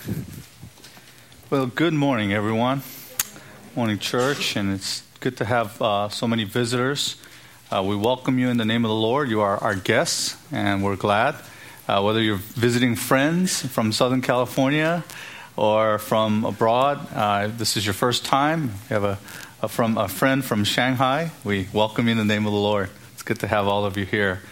Well, good morning, everyone. Morning, church, and it's good to have so many visitors. We welcome you in the name of the Lord. You are our guests, and we're glad. Whether you're visiting friends from Southern California or from abroad, this is your first time. We have a friend from Shanghai. We welcome you in the name of the Lord. It's good to have all of you here.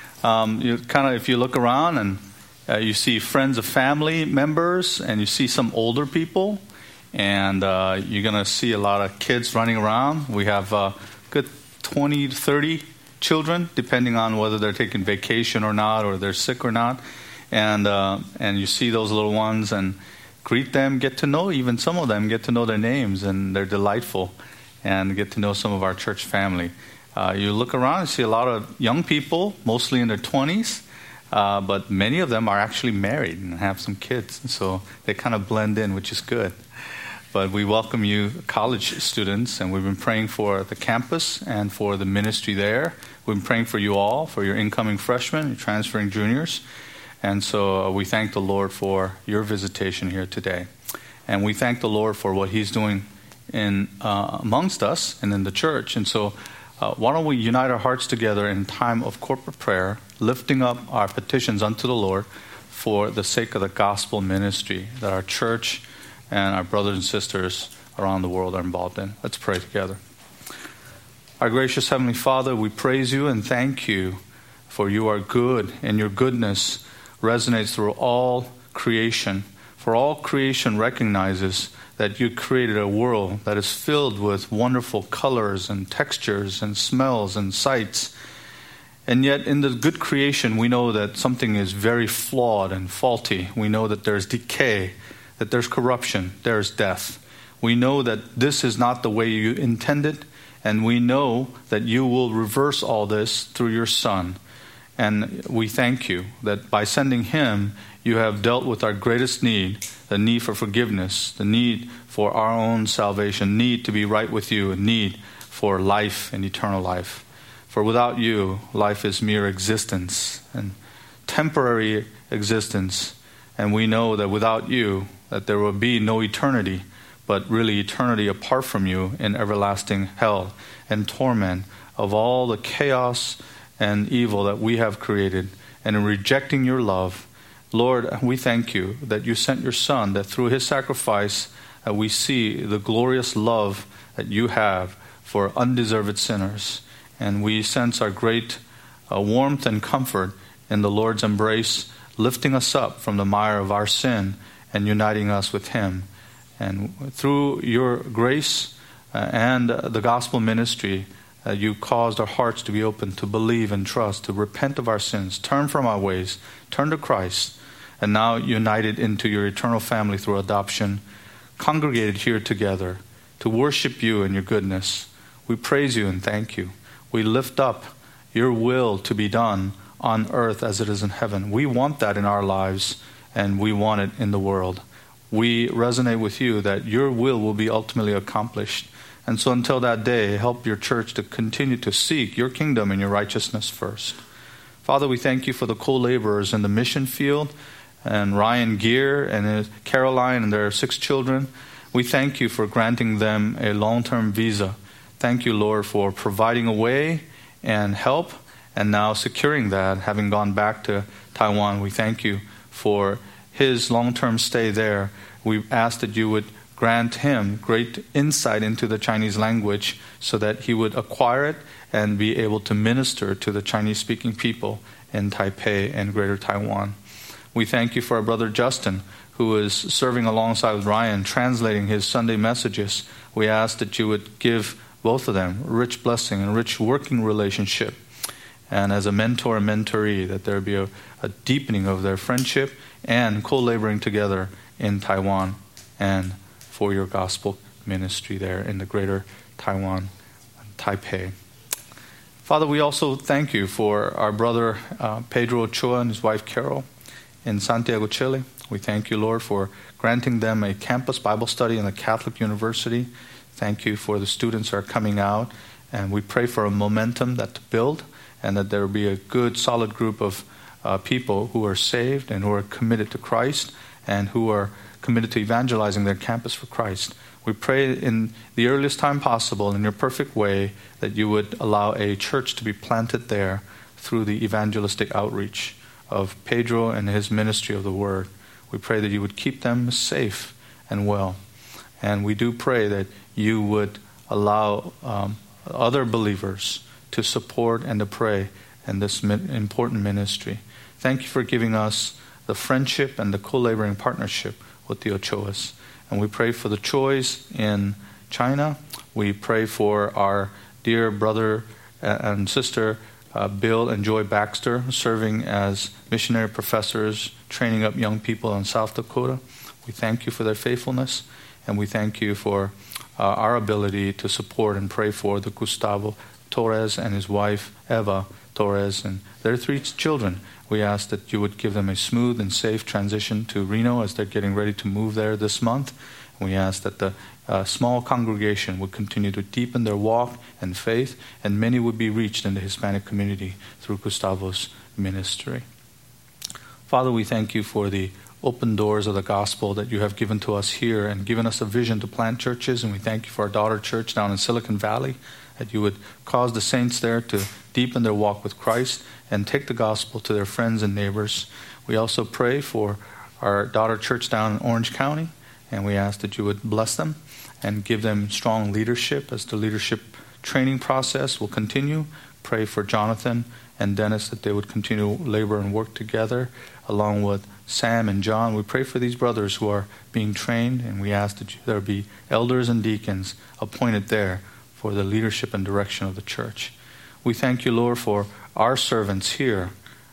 If you look around and you see friends of family members, and you see some older people, and you're going to see a lot of kids running around. We have good 20 to 30 children, depending on whether they're taking vacation or not, or they're sick or not. And you see those little ones and greet them, get to know, even some of them get to know their names, and they're delightful, and get to know some of our church family. You look around and see a lot of young people, mostly in their 20s. But many of them are actually married and have some kids, so they kind of blend in, which is good. But we welcome you, college students, and we've been praying for the campus and for the ministry there. We've been praying for you all, for your incoming freshmen, your transferring juniors. And so we thank the Lord for your visitation here today. And we thank the Lord for what He's doing in amongst us and in the church. And so why don't we unite our hearts together in time of corporate prayer, lifting up our petitions unto the Lord for the sake of the gospel ministry that our church and our brothers and sisters around the world are involved in. Let's pray together. Our gracious Heavenly Father, we praise you and thank you, for you are good, and your goodness resonates through all creation. For all creation recognizes that you created a world that is filled with wonderful colors and textures and smells and sights. And yet in the good creation, we know that something is very flawed and faulty. We know that there's decay, that there's corruption, there's death. We know that this is not the way you intended, and we know that you will reverse all this through your Son. And we thank you that by sending Him, you have dealt with our greatest need, the need for forgiveness, the need for our own salvation, need to be right with you, and need for life and eternal life. For without you, life is mere existence and temporary existence. And we know that without you, that there will be no eternity, but really eternity apart from you in everlasting hell and torment of all the chaos and evil that we have created. And in rejecting your love, Lord, we thank you that you sent your Son, that through His sacrifice we see the glorious love that you have for undeserved sinners. And we sense our great warmth and comfort in the Lord's embrace, lifting us up from the mire of our sin and uniting us with Him. And through your grace and the gospel ministry, you caused our hearts to be open to believe and trust, to repent of our sins, turn from our ways, turn to Christ, and now united into your eternal family through adoption, congregated here together to worship you and your goodness. We praise you and thank you. We lift up your will to be done on earth as it is in heaven. We want that in our lives, and we want it in the world. We resonate with you that your will be ultimately accomplished. And so until that day, help your church to continue to seek your kingdom and your righteousness first. Father, we thank you for the co-laborers in the mission field, and Ryan Gear and Caroline and their 6 children. We thank you for granting them a long-term visa. Thank you, Lord, for providing a way and help, and now securing that, having gone back to Taiwan. We thank you for his long-term stay there. We ask that you would grant him great insight into the Chinese language so that he would acquire it and be able to minister to the Chinese-speaking people in Taipei and Greater Taiwan. We thank you for our brother Justin, who is serving alongside with Ryan, translating his Sunday messages. We ask that you would give both of them rich blessing and rich working relationship. And as a mentor and mentoree, that there be a deepening of their friendship and co-laboring together in Taiwan and for your gospel ministry there in the Greater Taiwan, Taipei. Father, we also thank you for our brother Pedro Ochoa and his wife Carol in Santiago, Chile. We thank you, Lord, for granting them a campus Bible study in a Catholic university. Thank you for the students who are coming out, and we pray for a momentum that to build, and that there will be a good, solid group of people who are saved and who are committed to Christ and who are committed to evangelizing their campus for Christ. We pray in the earliest time possible, in your perfect way, that you would allow a church to be planted there through the evangelistic outreach of Pedro and his ministry of the Word. We pray that you would keep them safe and well. And we do pray that you would allow other believers to support and to pray in this important ministry. Thank you for giving us the friendship and the co-laboring partnership with the Ochoas. And we pray for the Choys in China. We pray for our dear brother and sister Bill and Joy Baxter, serving as missionary professors, training up young people in South Dakota. We thank you for their faithfulness, and we thank you for our ability to support and pray for the Gustavo Torres and his wife, Eva Torres, and their 3 children. We ask that you would give them a smooth and safe transition to Reno as they're getting ready to move there this month. And we ask that the small congregation would continue to deepen their walk and faith, and many would be reached in the Hispanic community through Gustavo's ministry. Father, we thank you for the open doors of the gospel that you have given to us here and given us a vision to plant churches. And we thank you for our daughter church down in Silicon Valley, that you would cause the saints there to deepen their walk with Christ and take the gospel to their friends and neighbors. We also pray for our daughter church down in Orange County, and we ask that you would bless them and give them strong leadership as the leadership training process will continue. Pray for Jonathan and Dennis that they would continue to labor and work together along with Sam and John. We pray for these brothers who are being trained, and we ask that there be elders and deacons appointed there for the leadership and direction of the church. We thank you, Lord, for our servants here,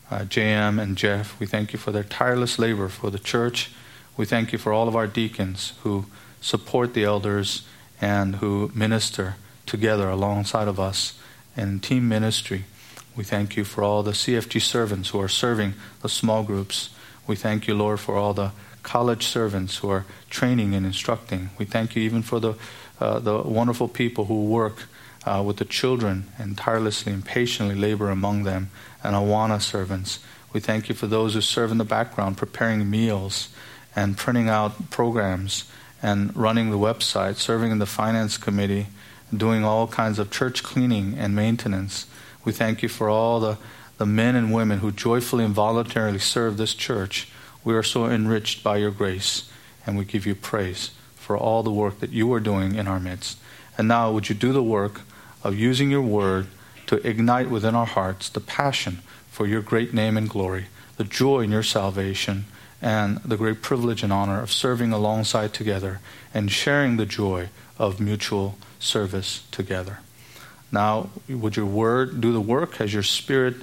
JM and Jeff. We thank you for their tireless labor for the church. We thank you for all of our deacons who support the elders and who minister together alongside of us in team ministry. We thank you for all the CFG servants who are serving the small groups. We thank you, Lord, for all the college servants who are training and instructing. We thank you even for the wonderful people who work with the children and tirelessly and patiently labor among them, and Awana servants. We thank you for those who serve in the background, preparing meals and printing out programs and running the website, serving in the finance committee, doing all kinds of church cleaning and maintenance. We thank you for all the men and women who joyfully and voluntarily serve this church. We are so enriched by your grace, and we give you praise for all the work that you are doing in our midst. And now would you do the work of using your word to ignite within our hearts the passion for your great name and glory, the joy in your salvation, and the great privilege and honor of serving alongside together and sharing the joy of mutual service together. Now, would your word do the work as your Spirit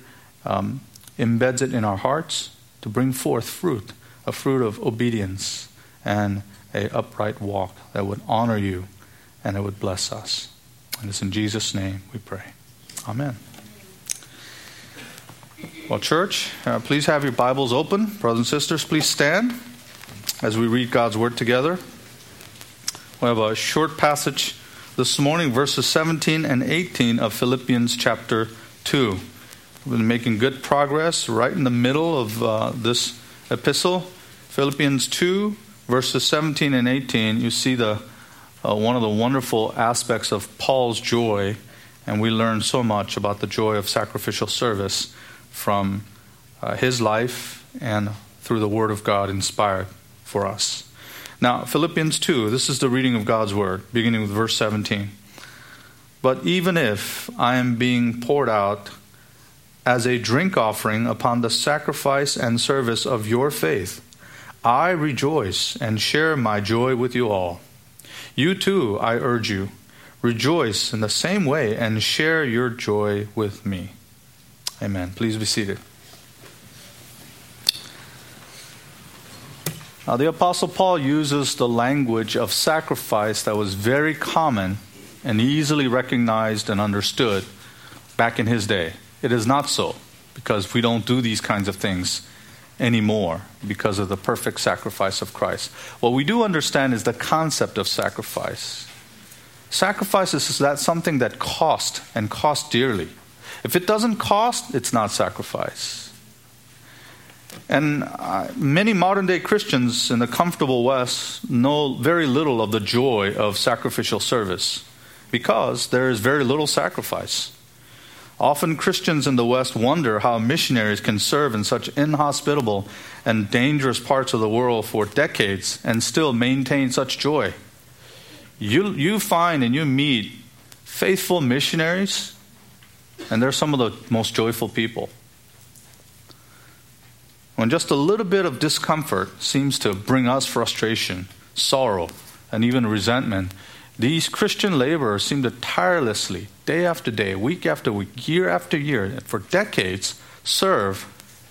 embeds it in our hearts to bring forth fruit, a fruit of obedience and an upright walk that would honor you and it would bless us. And it's in Jesus' name we pray. Amen. Well, church, please have your Bibles open. Brothers and sisters, please stand as we read God's Word together. We have a short passage this morning, verses 17 and 18 of Philippians chapter 2. We've been making good progress right in the middle of this epistle. Philippians 2, verses 17 and 18, you see one of the wonderful aspects of Paul's joy, and we learn so much about the joy of sacrificial service from his life and through the Word of God inspired for us. Now, Philippians 2, this is the reading of God's Word, beginning with verse 17. But even if I am being poured out as a drink offering upon the sacrifice and service of your faith, I rejoice and share my joy with you all. You too, I urge you, rejoice in the same way and share your joy with me. Amen. Please be seated. Now, the Apostle Paul uses the language of sacrifice that was very common and easily recognized and understood back in his day. It is not so, because we don't do these kinds of things anymore because of the perfect sacrifice of Christ. What we do understand is the concept of sacrifice. Sacrifice is that something that cost and cost dearly. If it doesn't cost, it's not sacrifice. And many modern-day Christians in the comfortable West know very little of the joy of sacrificial service because there is very little sacrifice. Often Christians in the West wonder how missionaries can serve in such inhospitable and dangerous parts of the world for decades and still maintain such joy. You find and you meet faithful missionaries, and they're some of the most joyful people. When just a little bit of discomfort seems to bring us frustration, sorrow, and even resentment, these Christian laborers seem to tirelessly, day after day, week after week, year after year, for decades, serve.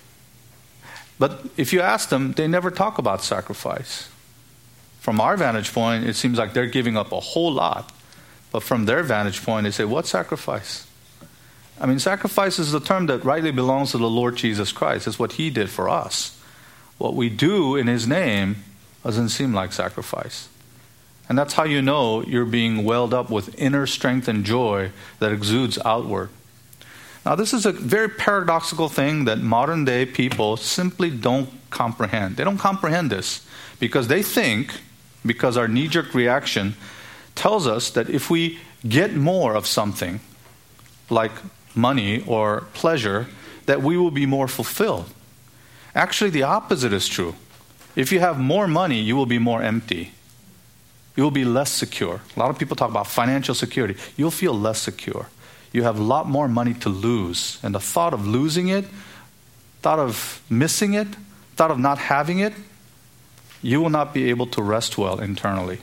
But if you ask them, they never talk about sacrifice. From our vantage point, it seems like they're giving up a whole lot. But from their vantage point, they say, what sacrifice? I mean, sacrifice is a term that rightly belongs to the Lord Jesus Christ. It's what He did for us. What we do in His name doesn't seem like sacrifice. And that's how you know you're being welled up with inner strength and joy that exudes outward. Now, this is a very paradoxical thing that modern day people simply don't comprehend. They don't comprehend this because they think, because our knee-jerk reaction tells us that if we get more of something, like money or pleasure, that we will be more fulfilled. Actually, the opposite is true. If you have more money, you will be more empty. You will be less secure. A lot of people talk about financial security. You'll feel less secure. You have a lot more money to lose. And the thought of losing it, thought of missing it, thought of not having it, you will not be able to rest well internally.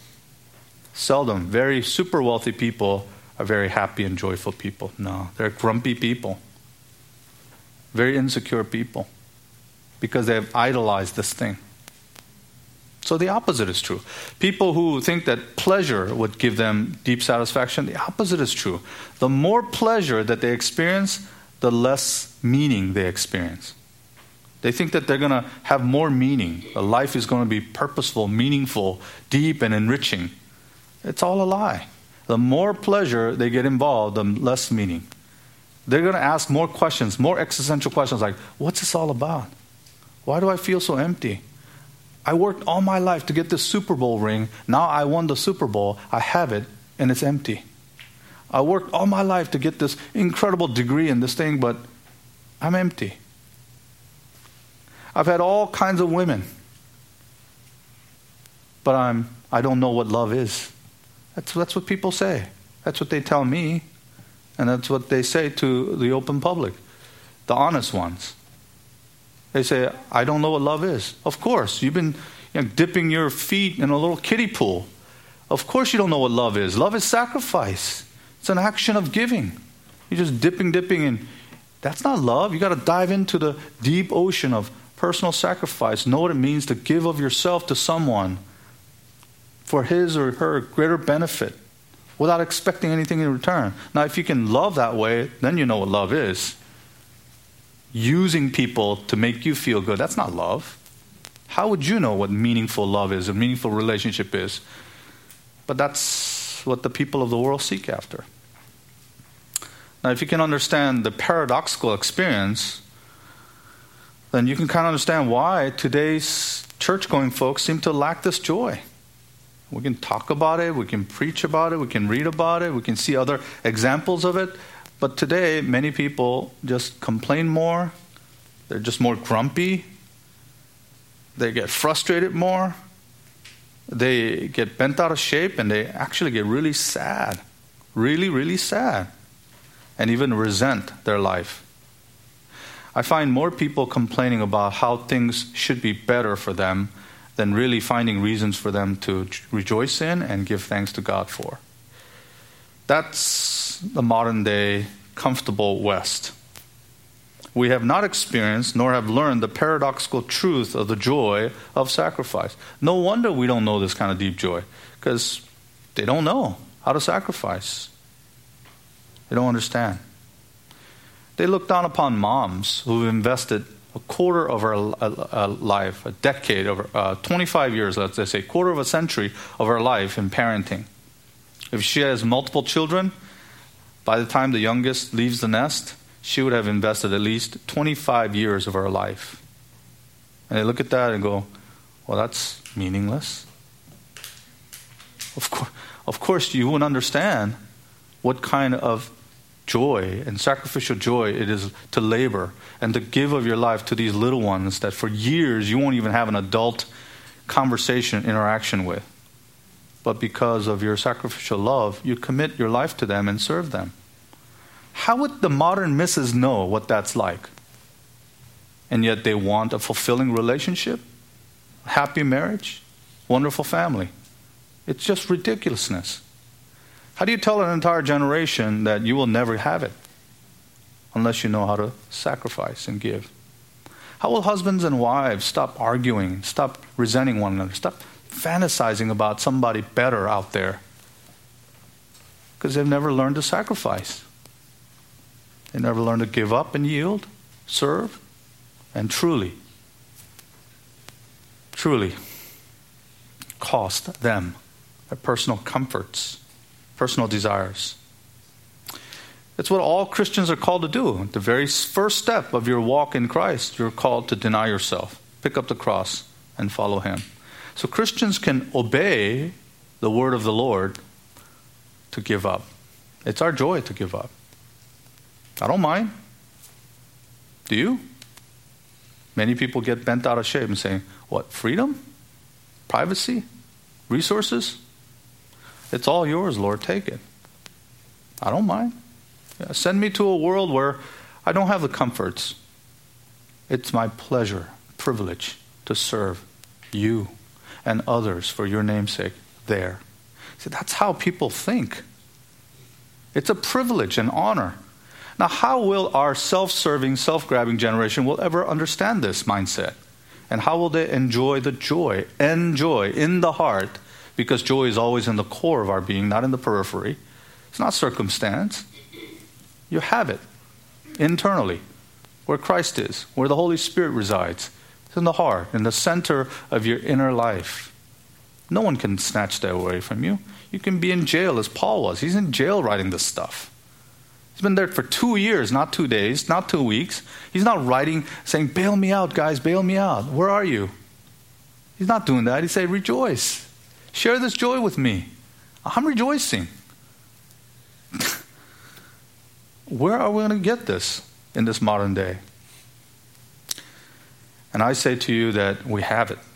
Seldom, very super wealthy people are very happy and joyful people. No, they're grumpy people. Very insecure people. Because they have idolized this thing. So the opposite is true. People who think that pleasure would give them deep satisfaction, the opposite is true. The more pleasure that they experience, the less meaning they experience. They think that they're going to have more meaning. The life is going to be purposeful, meaningful, deep, and enriching. It's all a lie. The more pleasure they get involved, the less meaning. They're going to ask more questions, more existential questions like, what's this all about? Why do I feel so empty? I worked all my life to get this Super Bowl ring. Now I won the Super Bowl. I have it, and it's empty. I worked all my life to get this incredible degree in this thing, but I'm empty. I've had all kinds of women, but I don't know what love is. That's what people say. That's what they tell me, and that's what they say to the open public, the honest ones. They say, I don't know what love is. Of course, you've been dipping your feet in a little kiddie pool. Of course you don't know what love is. Love is sacrifice. It's an action of giving. You're just dipping, and that's not love. You got to dive into the deep ocean of personal sacrifice. Know what it means to give of yourself to someone for his or her greater benefit without expecting anything in return. Now, if you can love that way, then you know what love is. Using people to make you feel good, that's not love. How would you know what meaningful love is, a meaningful relationship is? But that's what the people of the world seek after. Now, if you can understand the paradoxical experience, then you can kind of understand why today's church-going folks seem to lack this joy. We can talk about it, we can preach about it, we can read about it, we can see other examples of it. But today, many people just complain more. They're just more grumpy. They get frustrated more. They get bent out of shape, and they actually get really sad. Really, really sad. And even resent their life. I find more people complaining about how things should be better for them than really finding reasons for them to rejoice in and give thanks to God for. That's the modern day comfortable West. We have not experienced nor have learned the paradoxical truth of the joy of sacrifice. No wonder we don't know this kind of deep joy, because they don't know how to sacrifice. They don't understand. They look down upon moms who've invested a quarter of her life, a decade, over 25 years, let's say, quarter of a century of her life in parenting. If she has multiple children, by the time the youngest leaves the nest, she would have invested at least 25 years of her life And they look at that and go, well, that's meaningless. Of course, you wouldn't understand what kind of joy and sacrificial joy it is to labor and to give of your life to these little ones that for years you won't even have an adult conversation, interaction with. But because of your sacrificial love, you commit your life to them and serve them. How would the modern missus know what that's like? And yet they want a fulfilling relationship, happy marriage, wonderful family. It's just ridiculousness. How do you tell an entire generation that you will never have it unless you know how to sacrifice and give? How will husbands and wives stop arguing, stop resenting one another, stop fantasizing about somebody better out there? Because they've never learned to sacrifice. They never learned to give up and yield, serve, and truly cost them their personal comforts, personal desires. It's what all Christians are called to do. The very first step of your walk in Christ, you're called to deny yourself, pick up the cross, and follow Him. So Christians can obey the word of the Lord to give up. It's our joy to give up. I don't mind. Do you? Many people get bent out of shape and saying, what, freedom? Privacy? Resources? It's all yours, Lord, take it. I don't mind. Yeah, send me to a world where I don't have the comforts. It's my pleasure, privilege to serve you and others for your name's sake there. See, that's how people think. It's a privilege and honor. Now, how will our self-serving, self-grabbing generation will ever understand this mindset? And how will they enjoy the joy in the heart? Because joy is always in the core of our being, not in the periphery. It's not circumstance. You have it internally, where Christ is, where the Holy Spirit resides. It's in the heart, in the center of your inner life. No one can snatch that away from you. You can be in jail as Paul was. He's in jail writing this stuff. He's been there for 2 years, not 2 days, not 2 weeks. He's not writing, saying, bail me out, guys, bail me out. Where are you? He's not doing that. He's saying, rejoice. Share this joy with me. I'm rejoicing. Where are we going to get this in this modern day? And I say to you that we have it.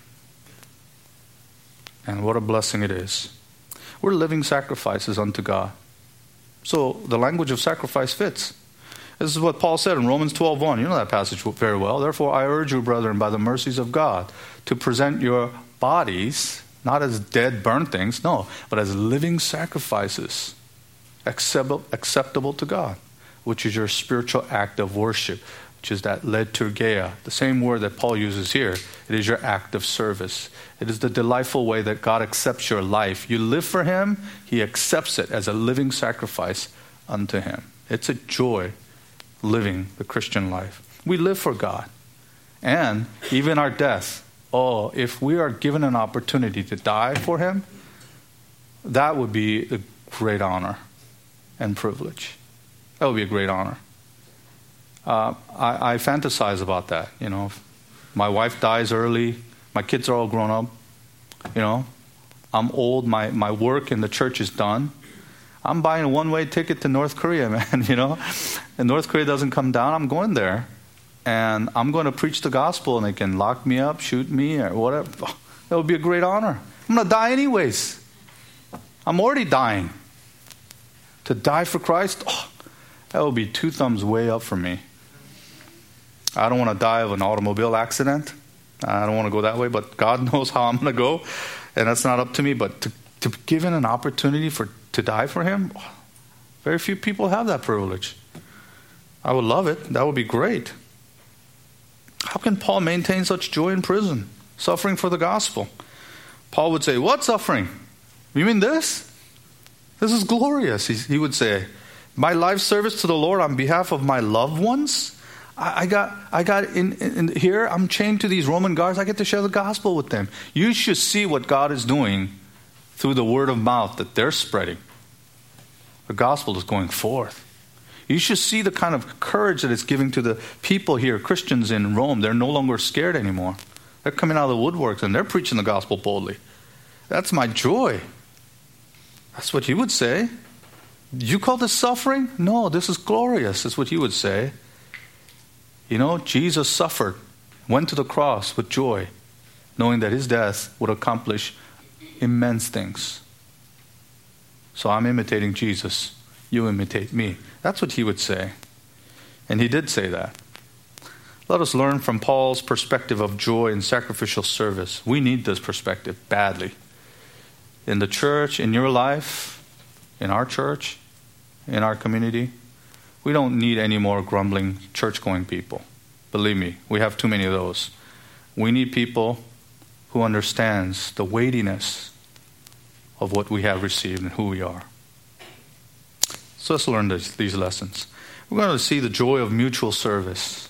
And what a blessing it is. We're living sacrifices unto God. So the language of sacrifice fits. This is what Paul said in Romans 12:1. You know that passage very well. Therefore, I urge you, brethren, by the mercies of God, to present your bodies, not as dead, burned things, no, but as living sacrifices, acceptable to God, which is your spiritual act of worship, which is that liturgia, the same word that Paul uses here. It is your act of service. It is the delightful way that God accepts your life. You live for Him, He accepts it as a living sacrifice unto Him. It's a joy living the Christian life. We live for God. And even our death, if we are given an opportunity to die for Him, that would be a great honor and privilege. That would be a great honor. I fantasize about that. You know, if my wife dies early, my kids are all grown up. You know, I'm old. My work in the church is done. I'm buying a one-way ticket to North Korea, man. You know, and North Korea doesn't come down. I'm going there, and I'm going to preach the gospel, and they can lock me up, shoot me, or whatever. That would be a great honor. I'm going to die anyways. I'm already dying. To die for Christ, that would be 2 thumbs way up for me. I don't want to die of an automobile accident. I don't want to go that way, but God knows how I'm going to go, and that's not up to me. But to be given an opportunity to die for Him, very few people have that privilege. I would love it. That would be great. How can Paul maintain such joy in prison, suffering for the gospel? Paul would say, what suffering? You mean this? This is glorious. He would say, my life service to the Lord on behalf of my loved ones. I got in here, I'm chained to these Roman guards. I get to share the gospel with them. You should see what God is doing through the word of mouth that they're spreading. The gospel is going forth. You should see the kind of courage that it's giving to the people here, Christians in Rome. They're no longer scared anymore. They're coming out of the woodworks and they're preaching the gospel boldly. That's my joy. That's what you would say. You call this suffering? No, this is glorious. That's what you would say. You know, Jesus suffered, went to the cross with joy, knowing that his death would accomplish immense things. So I'm imitating Jesus. You imitate me. That's what he would say. And he did say that. Let us learn from Paul's perspective of joy and sacrificial service. We need this perspective badly. In the church, in your life, in our church, in our community, we don't need any more grumbling church-going people. Believe me, we have too many of those. We need people who understands the weightiness of what we have received and who we are. So let's learn these lessons. We're going to see the joy of mutual service.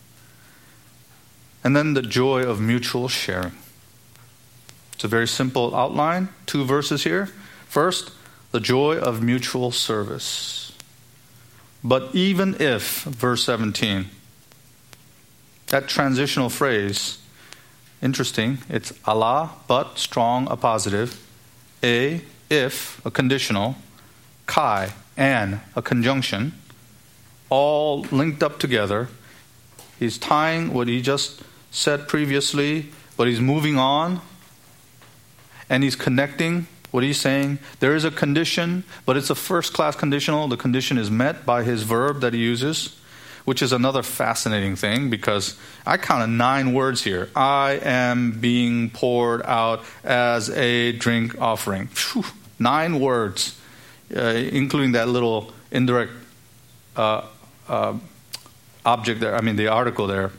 And then the joy of mutual sharing. It's a very simple outline. 2 verses here. First, the joy of mutual service. But even if, verse 17, that transitional phrase, interesting, it's Allah, but, strong, a positive, a, if, a conditional, kai, and, a conjunction, all linked up together. He's tying what he just said previously, but he's moving on, and he's connecting what he's saying. There is a condition, but it's a first-class conditional. The condition is met by his verb that he uses, which is another fascinating thing, because I counted 9 words here. I am being poured out as a drink offering. Whew, 9 words, including that little indirect object there. I mean, the article there.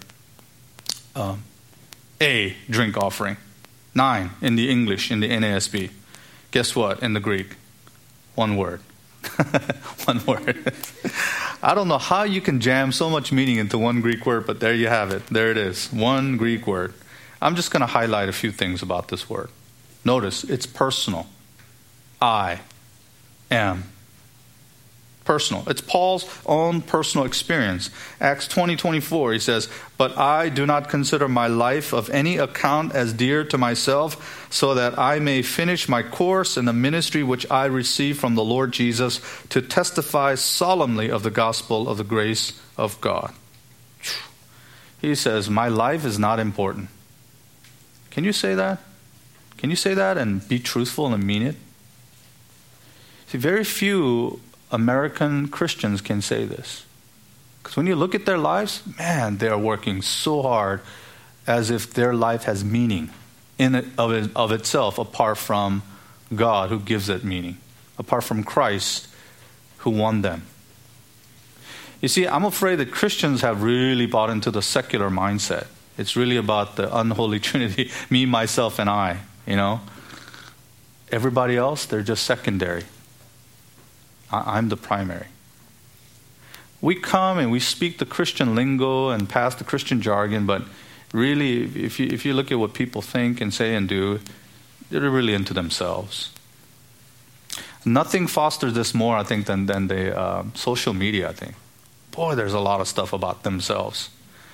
A drink offering. 9 in the English, in the NASB. Guess what? In the Greek, 1 word. 1 word. I don't know how you can jam so much meaning into 1 Greek word, but there you have it. There it is. 1 Greek word. I'm just going to highlight a few things about this word. Notice, it's personal. I am. Personal. It's Paul's own personal experience. Acts 20:24, he says, "But I do not consider my life of any account as dear to myself, so that I may finish my course in the ministry which I received from the Lord Jesus, to testify solemnly of the gospel of the grace of God." He says, my life is not important. Can you say that? Can you say that and be truthful and mean it? See, very few American Christians can say this. Because when you look at their lives, man, they are working so hard as if their life has meaning in it, of itself, apart from God who gives it meaning, apart from Christ who won them. You see, I'm afraid that Christians have really bought into the secular mindset. It's really about the unholy trinity, me, myself, and I, you know. Everybody else, they're just secondary. I'm the primary. We come and we speak the Christian lingo and pass the Christian jargon, but really, if you look at what people think and say and do, they're really into themselves. Nothing fosters this more, I think, than the social media, I think. Boy, there's a lot of stuff about themselves.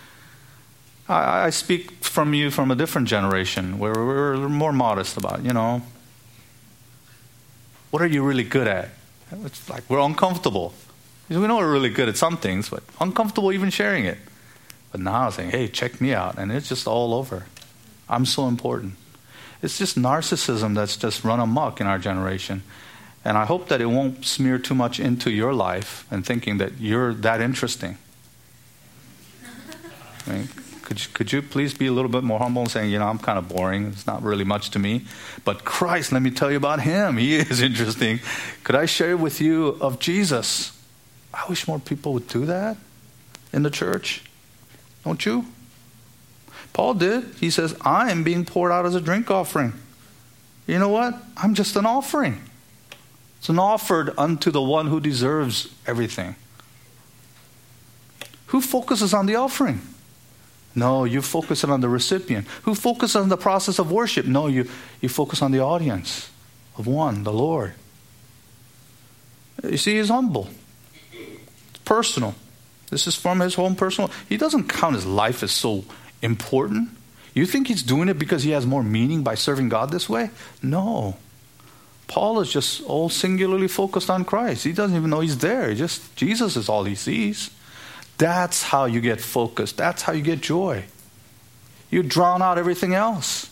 I speak from a different generation where we're more modest about, you know, what are you really good at? It's like we're uncomfortable. We know we're really good at some things, but uncomfortable even sharing it. But now saying, hey, check me out. And it's just all over. I'm so important. It's just narcissism that's just run amok in our generation. And I hope that it won't smear too much into your life and thinking that you're that interesting. I mean, could you please be a little bit more humble and saying, you know, I'm kind of boring. It's not really much to me. But Christ, let me tell you about him. He is interesting. Could I share with you of Jesus? I wish more people would do that in the church. Don't you? Paul did. He says, I am being poured out as a drink offering. You know what? I'm just an offering. It's an offered unto the one who deserves everything. Who focuses on the offering? No, you focus on the recipient. Who focuses on the process of worship? No, you focus on the audience of one, the Lord. You see, he's humble. It's personal. This is from his own personal. He doesn't count his life as so important. You think he's doing it because he has more meaning by serving God this way? No. Paul is just all singularly focused on Christ. He doesn't even know he's there. Jesus is all he sees. That's how you get focused. That's how you get joy. You drown out everything else.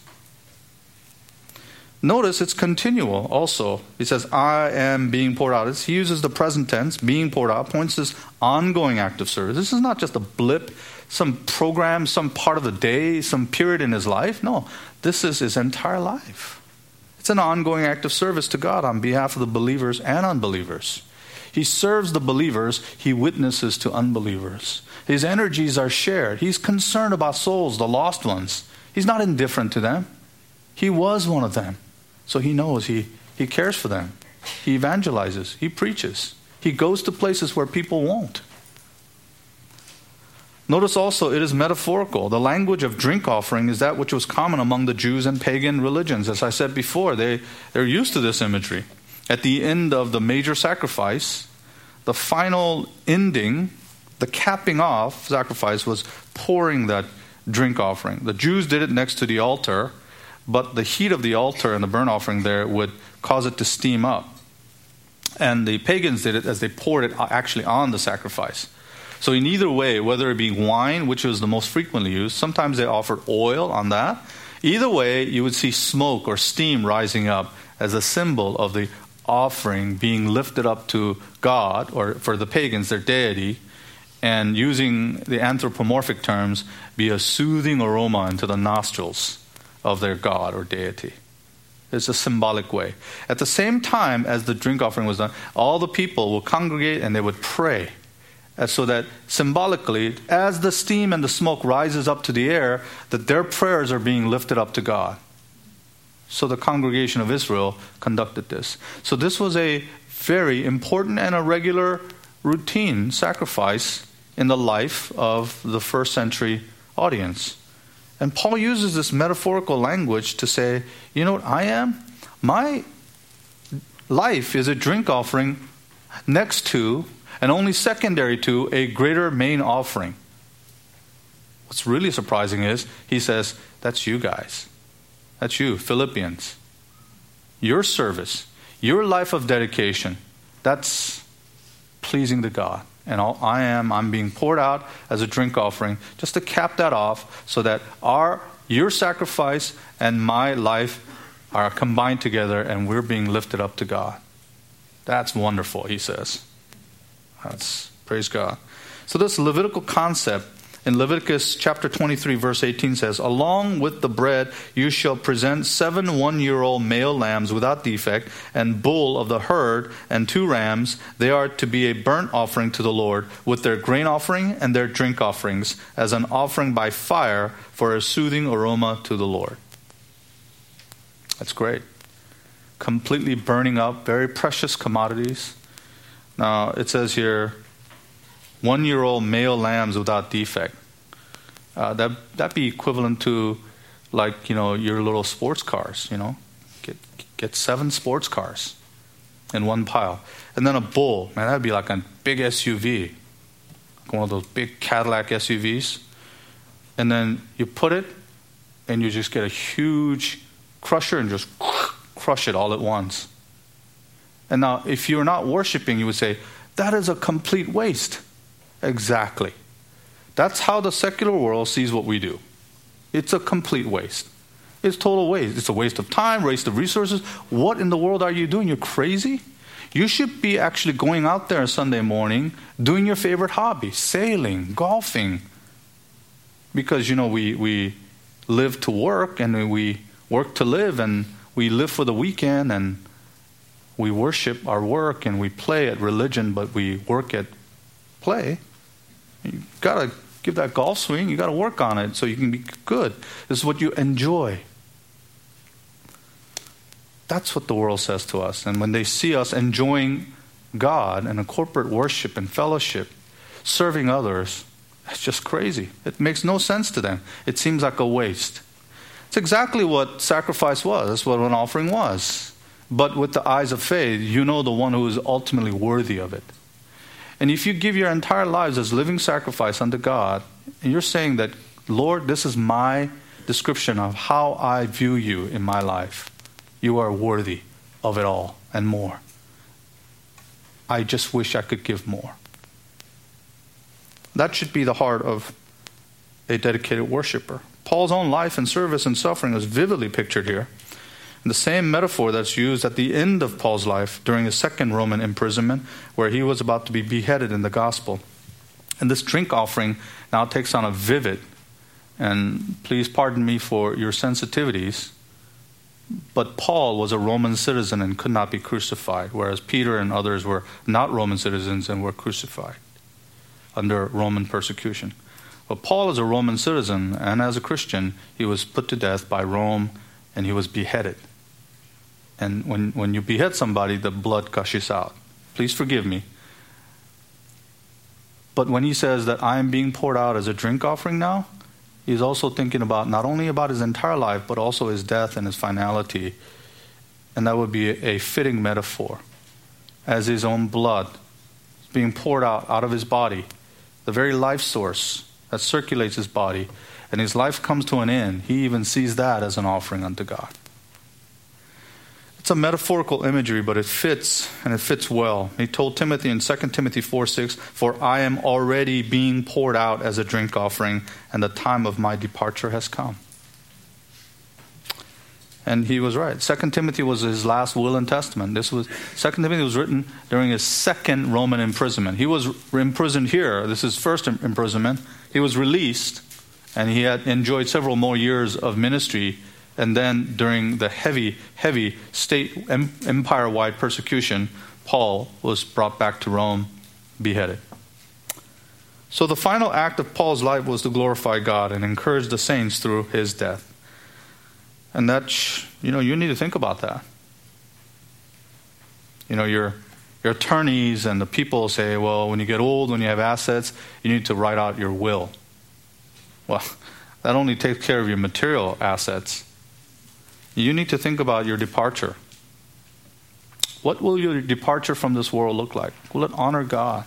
Notice it's continual also. He says, I am being poured out. He uses the present tense, being poured out, points to this ongoing act of service. This is not just a blip, some program, some part of the day, some period in his life. No, this is his entire life. It's an ongoing act of service to God on behalf of the believers and unbelievers. He serves the believers. He witnesses to unbelievers. His energies are shared. He's concerned about souls, the lost ones. He's not indifferent to them. He was one of them. So he knows he cares for them. He evangelizes. He preaches. He goes to places where people won't. Notice also it is metaphorical. The language of drink offering is that which was common among the Jews and pagan religions. As I said before, they're used to this imagery. At the end of the major sacrifice, the final ending, the capping off sacrifice was pouring that drink offering. The Jews did it next to the altar, but the heat of the altar and the burnt offering there would cause it to steam up. And the pagans did it as they poured it actually on the sacrifice. So in either way, whether it be wine, which was the most frequently used, sometimes they offered oil on that. Either way, you would see smoke or steam rising up as a symbol of the offering being lifted up to God, or for the pagans, their deity, and using the anthropomorphic terms, be a soothing aroma into the nostrils of their God or deity. It's a symbolic way. At the same time as the drink offering was done, all the people will congregate and they would pray. So that symbolically, as the steam and the smoke rises up to the air, that their prayers are being lifted up to God. So the congregation of Israel conducted this. So this was a very important and a regular routine sacrifice in the life of the first century audience. And Paul uses this metaphorical language to say, you know what I am? My life is a drink offering next to, and only secondary to, a greater main offering. What's really surprising is, he says, that's you guys. That's you, Philippians. Your service, your life of dedication, that's pleasing to God. And I'm being poured out as a drink offering, just to cap that off, so that your sacrifice and my life are combined together and we're being lifted up to God. That's wonderful, he says. Praise God. So this Levitical concept in Leviticus chapter 23 verse 18 says, along with the bread you shall present 7 one-year-old male lambs without defect, and bull of the herd, and 2 rams. They are to be a burnt offering to the Lord, with their grain offering and their drink offerings, as an offering by fire for a soothing aroma to the Lord. That's great. Completely burning up very precious commodities. Now it says here, 1-year-old male lambs without defect. That'd be equivalent to, like, your little sports cars. Get 7 sports cars in one pile, and then a bull. Man, that'd be like a big SUV, one of those big Cadillac SUVs. And then you put it, and you just get a huge crusher and just crush it all at once. And now, if you're not worshiping, you would say, that is a complete waste. Exactly. That's how the secular world sees what we do. It's a complete waste. It's total waste. It's a waste of time, waste of resources. What in the world are you doing? You're crazy? You should be actually going out there on Sunday morning, doing your favorite hobby, sailing, golfing. Because, we live to work, and we work to live, and we live for the weekend, and we worship our work, and we play at religion, but we work at play. You got to give that golf swing. You got to work on it so you can be good. This is what you enjoy. That's what the world says to us. And when they see us enjoying God and a corporate worship and fellowship, serving others, it's just crazy. It makes no sense to them. It seems like a waste. It's exactly what sacrifice was. That's what an offering was. But with the eyes of faith, you know the one who is ultimately worthy of it. And if you give your entire lives as living sacrifice unto God, and you're saying that, Lord, this is my description of how I view you in my life. You are worthy of it all and more. I just wish I could give more. That should be the heart of a dedicated worshiper. Paul's own life and service and suffering is vividly pictured here. And the same metaphor that's used at the end of Paul's life during his second Roman imprisonment, where he was about to be beheaded in the gospel. And this drink offering now takes on a vivid, and please pardon me for your sensitivities, but Paul was a Roman citizen and could not be crucified, whereas Peter and others were not Roman citizens and were crucified under Roman persecution. But Paul is a Roman citizen, and as a Christian, he was put to death by Rome, and he was beheaded. And when you behead somebody, the blood gushes out. Please forgive me. But when he says that I am being poured out as a drink offering now, he's also thinking about not only about his entire life, but also his death and his finality. And that would be a fitting metaphor, as his own blood is being poured out of his body, the very life source that circulates his body, and his life comes to an end. He even sees that as an offering unto God. It's a metaphorical imagery, but it fits, and it fits well. He told Timothy in 2 Timothy 4:6, "For I am already being poured out as a drink offering, and the time of my departure has come." And he was right. 2 Timothy was his last will and testament. 2 Timothy was written during his second Roman imprisonment. He was imprisoned here. This is his first imprisonment. He was released, and he had enjoyed several more years of ministry. And then during the heavy state empire-wide persecution, Paul was brought back to Rome, beheaded. So the final act of Paul's life was to glorify God and encourage the saints through his death. And that, you need to think about that. Your attorneys and the people say, well, when you get old, when you have assets, you need to write out your will. Well, that only takes care of your material assets. You need to think about your departure. What will your departure from this world look like? Will it honor God?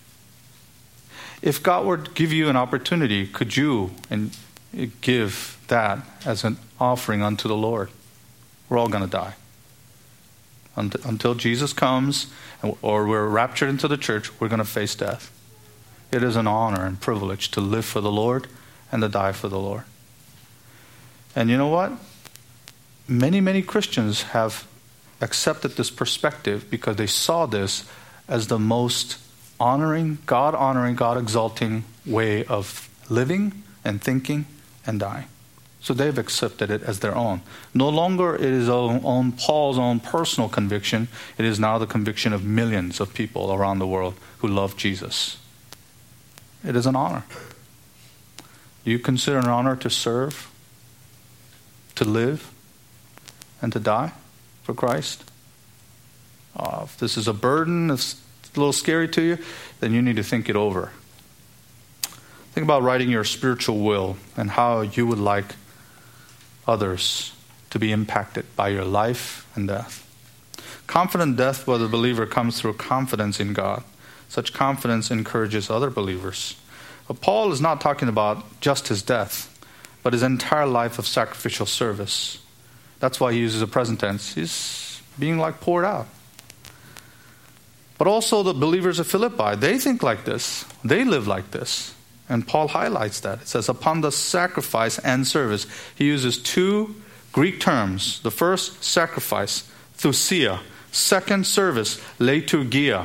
If God were to give you an opportunity, could you give that as an offering unto the Lord? We're all going to die. Until Jesus comes or we're raptured into the church, we're going to face death. It is an honor and privilege to live for the Lord and to die for the Lord. And you know what? Many Christians have accepted this perspective because they saw this as the most honoring, God exalting way of living and thinking and dying. So they've accepted it as their own. No longer it is on Paul's own personal conviction. It is now the conviction of millions of people around the world who love Jesus. It is an honor. Do you consider an honor to serve, to live, and to die for Christ? If this is a burden, it's a little scary to you, then you need to think it over. Think about writing your spiritual will and how you would like others to be impacted by your life and death. Confident death for the believer comes through confidence in God. Such confidence encourages other believers. But Paul is not talking about just his death, but his entire life of sacrificial service. That's why he uses a present tense. He's being poured out. But also the believers of Philippi, they think like this. They live like this. And Paul highlights that. It says, upon the sacrifice and service. He uses two Greek terms. The first, sacrifice, thusia. Second, service, liturgia.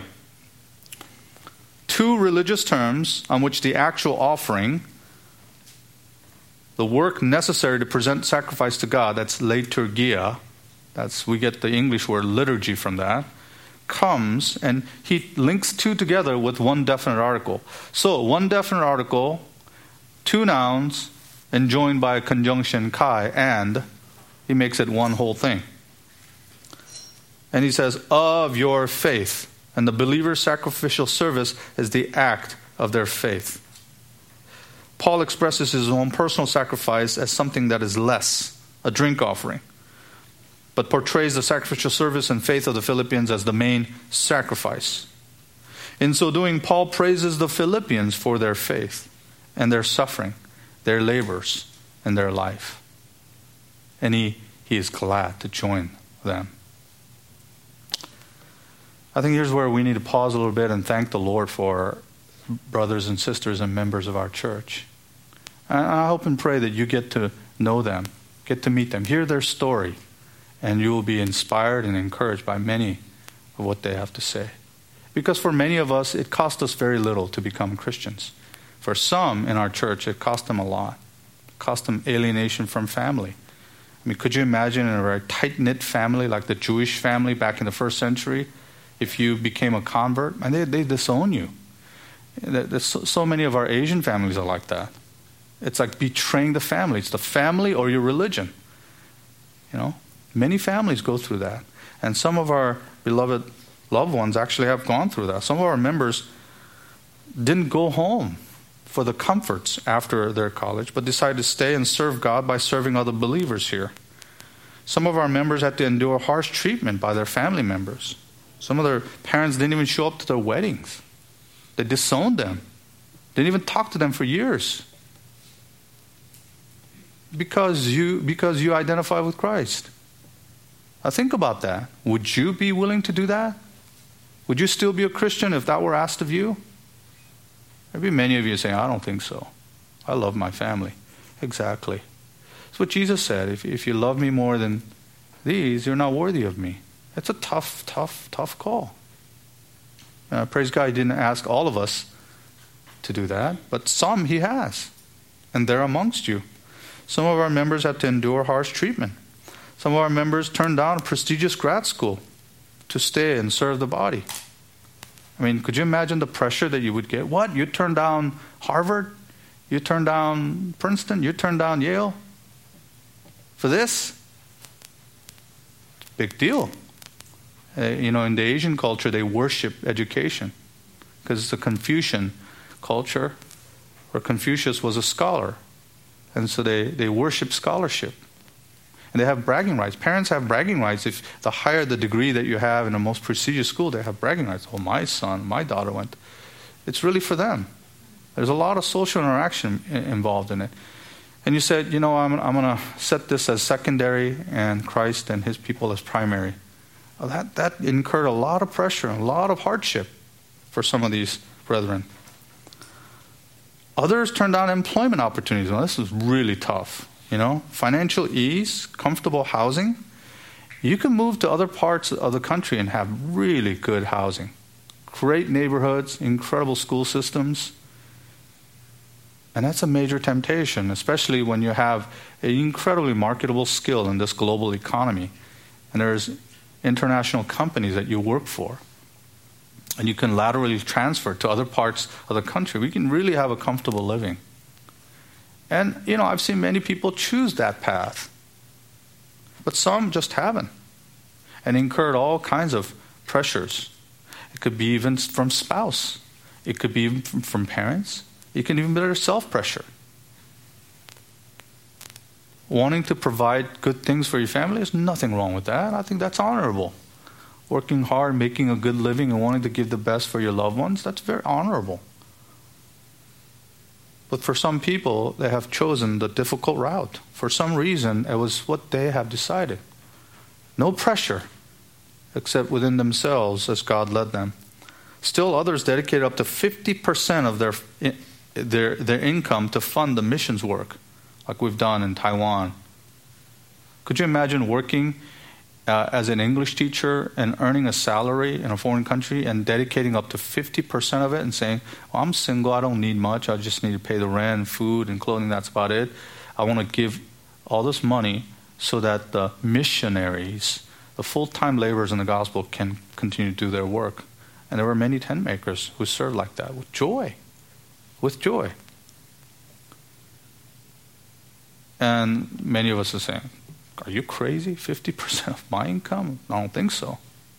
Two religious terms on which the actual offering, the work necessary to present sacrifice to God, that's liturgia, we get the English word liturgy from that, comes, and he links two together with one definite article. So, one definite article, two nouns, and joined by a conjunction kai, and he makes it one whole thing. And he says, of your faith. And the believer's sacrificial service is the act of their faith. Paul expresses his own personal sacrifice as something that is less, a drink offering, but portrays the sacrificial service and faith of the Philippians as the main sacrifice. In so doing, Paul praises the Philippians for their faith and their suffering, their labors, and their life. and he is glad to join them. I think here's where we need to pause a little bit and thank the Lord for brothers and sisters and members of our church. And I hope and pray that you get to know them, get to meet them, hear their story, and you will be inspired and encouraged by many of what they have to say. Because for many of us, it cost us very little to become Christians. For some in our church, it cost them a lot. It cost them alienation from family. I mean, could you imagine in a very tight-knit family like the Jewish family back in the first century, if you became a convert, and they disown you? So many of our Asian families are like that. It's like betraying the family. It's the family or your religion. You know, many families go through that. And some of our beloved loved ones actually have gone through that. Some of our members didn't go home for the comforts after their college, but decided to stay and serve God by serving other believers here. Some of our members had to endure harsh treatment by their family members. Some of their parents didn't even show up to their weddings. They disowned them. Didn't even talk to them for years. Because you identify with Christ. Now think about that. Would you be willing to do that? Would you still be a Christian if that were asked of you? Maybe many of you saying, I don't think so. I love my family. Exactly. That's what Jesus said. If you love me more than these, you're not worthy of me. It's a tough call. Praise God, he didn't ask all of us to do that, but some he has. And they're amongst you. Some of our members have to endure harsh treatment. Some of our members turned down a prestigious grad school to stay and serve the body. I mean, could you imagine the pressure that you would get? What? You turned down Harvard? You turned down Princeton? You turned down Yale? For this? Big deal. In the Asian culture, they worship education because it's a Confucian culture where Confucius was a scholar. And so they worship scholarship. And they have bragging rights. Parents have bragging rights. If the higher the degree that you have in the most prestigious school, they have bragging rights. Oh, my son, my daughter went. It's really for them. There's a lot of social interaction involved in it. And you said, I'm going to set this as secondary and Christ and his people as primary. Well, that incurred a lot of pressure and a lot of hardship for some of these brethren. Others turned down employment opportunities. Well, this is really tough. Financial ease, comfortable housing. You can move to other parts of the country and have really good housing. Great neighborhoods, incredible school systems. And that's a major temptation, especially when you have an incredibly marketable skill in this global economy. And there's international companies that you work for. And you can laterally transfer to other parts of the country. We can really have a comfortable living. And, I've seen many people choose that path. But some just haven't. And incurred all kinds of pressures. It could be even from spouse. It could be even from parents. It can even be their self-pressure. Wanting to provide good things for your family, there's nothing wrong with that. I think that's honorable. Working hard, making a good living, and wanting to give the best for your loved ones, that's very honorable. But for some people, they have chosen the difficult route. For some reason, it was what they have decided. No pressure, except within themselves as God led them. Still, others dedicated up to 50% of their income to fund the missions work, like we've done in Taiwan. Could you imagine working as an English teacher and earning a salary in a foreign country and dedicating up to 50% of it and saying, well, I'm single, I don't need much, I just need to pay the rent, food, and clothing, that's about it. I want to give all this money so that the missionaries, the full-time laborers in the gospel, can continue to do their work. And there were many tent makers who served like that with joy. With joy. And many of us are saying, are you crazy? 50% of my income? I don't think so.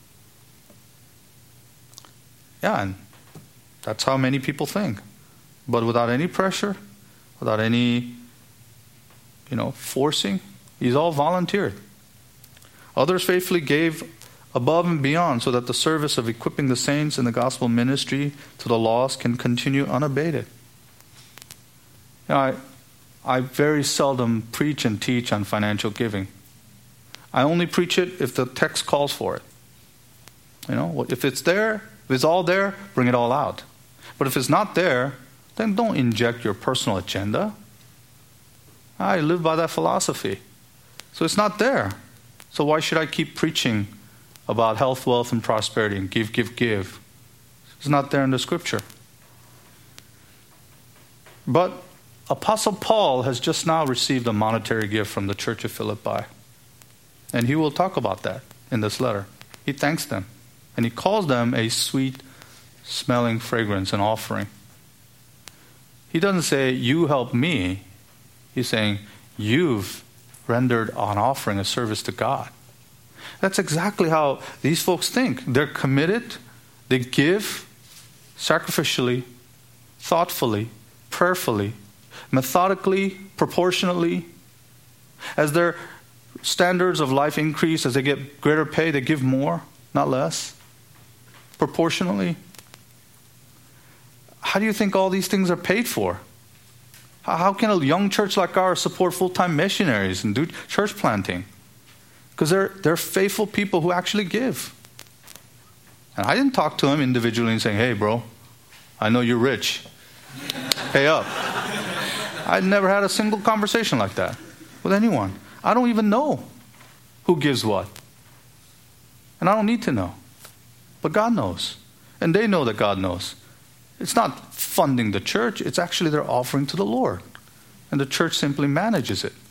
Yeah, and that's how many people think. But without any pressure, without any, forcing, he's all volunteered. Others faithfully gave above and beyond so that the service of equipping the saints in the gospel ministry to the lost can continue unabated. I very seldom preach and teach on financial giving. I only preach it if the text calls for it. If it's there, if it's all there, bring it all out. But if it's not there, then don't inject your personal agenda. I live by that philosophy. So it's not there. So why should I keep preaching about health, wealth, and prosperity and give, give, give? It's not there in the scripture. But Apostle Paul has just now received a monetary gift from the church of Philippi. And he will talk about that in this letter. He thanks them. And he calls them a sweet-smelling fragrance, an offering. He doesn't say, you help me. He's saying, you've rendered an offering, a service to God. That's exactly how these folks think. They're committed. They give sacrificially, thoughtfully, prayerfully, methodically, proportionately. As their standards of life increase, as they get greater pay, they give more, not less. Proportionally. How do you think all these things are paid for? How can a young church like ours support full-time missionaries and do church planting? Because they're faithful people who actually give. And I didn't talk to them individually and say, hey, bro, I know you're rich. Pay up. I'd never had a single conversation like that with anyone. I don't even know who gives what. And I don't need to know. But God knows. And they know that God knows. It's not funding the church. It's actually their offering to the Lord. And the church simply manages it.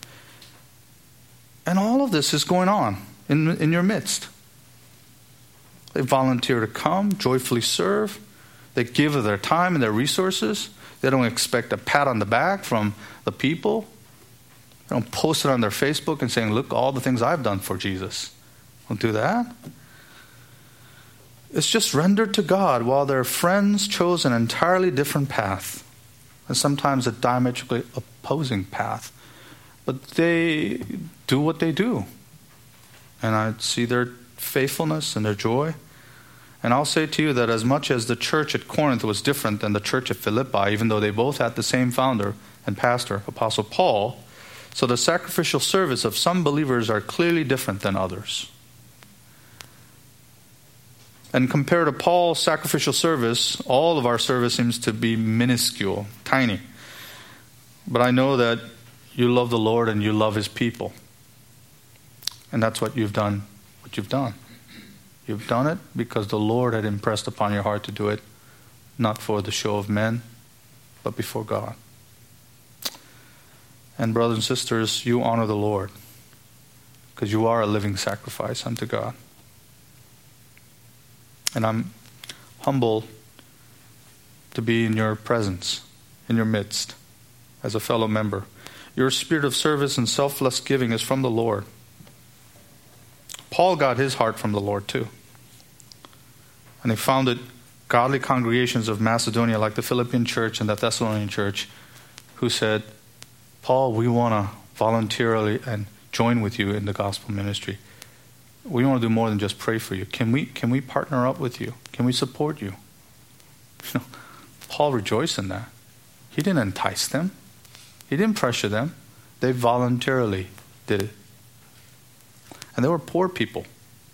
And all of this is going on in your midst. They volunteer to come, joyfully serve. They give of their time and their resources. They don't expect a pat on the back from the people. They don't post it on their Facebook and saying, look, all the things I've done for Jesus. Don't do that. It's just rendered to God while their friends chose an entirely different path. And sometimes a diametrically opposing path. But they do what they do. And I see their faithfulness and their joy. And I'll say to you that as much as the church at Corinth was different than the church at Philippi, even though they both had the same founder and pastor, Apostle Paul, so the sacrificial service of some believers are clearly different than others. And compared to Paul's sacrificial service, all of our service seems to be minuscule, tiny. But I know that you love the Lord and you love His people. And that's what you've done, what you've done. You've done it because the Lord had impressed upon your heart to do it, not for the show of men, but before God. And brothers and sisters, you honor the Lord because you are a living sacrifice unto God. And I'm humbled to be in your presence, in your midst, as a fellow member. Your spirit of service and selfless giving is from the Lord. Paul got his heart from the Lord too. And he founded godly congregations of Macedonia like the Philippian church and the Thessalonian church who said, Paul, we want to voluntarily and join with you in the gospel ministry. We want to do more than just pray for you. Can we partner up with you? Can we support you? Paul rejoiced in that. He didn't entice them. He didn't pressure them. They voluntarily did it. And they were poor people.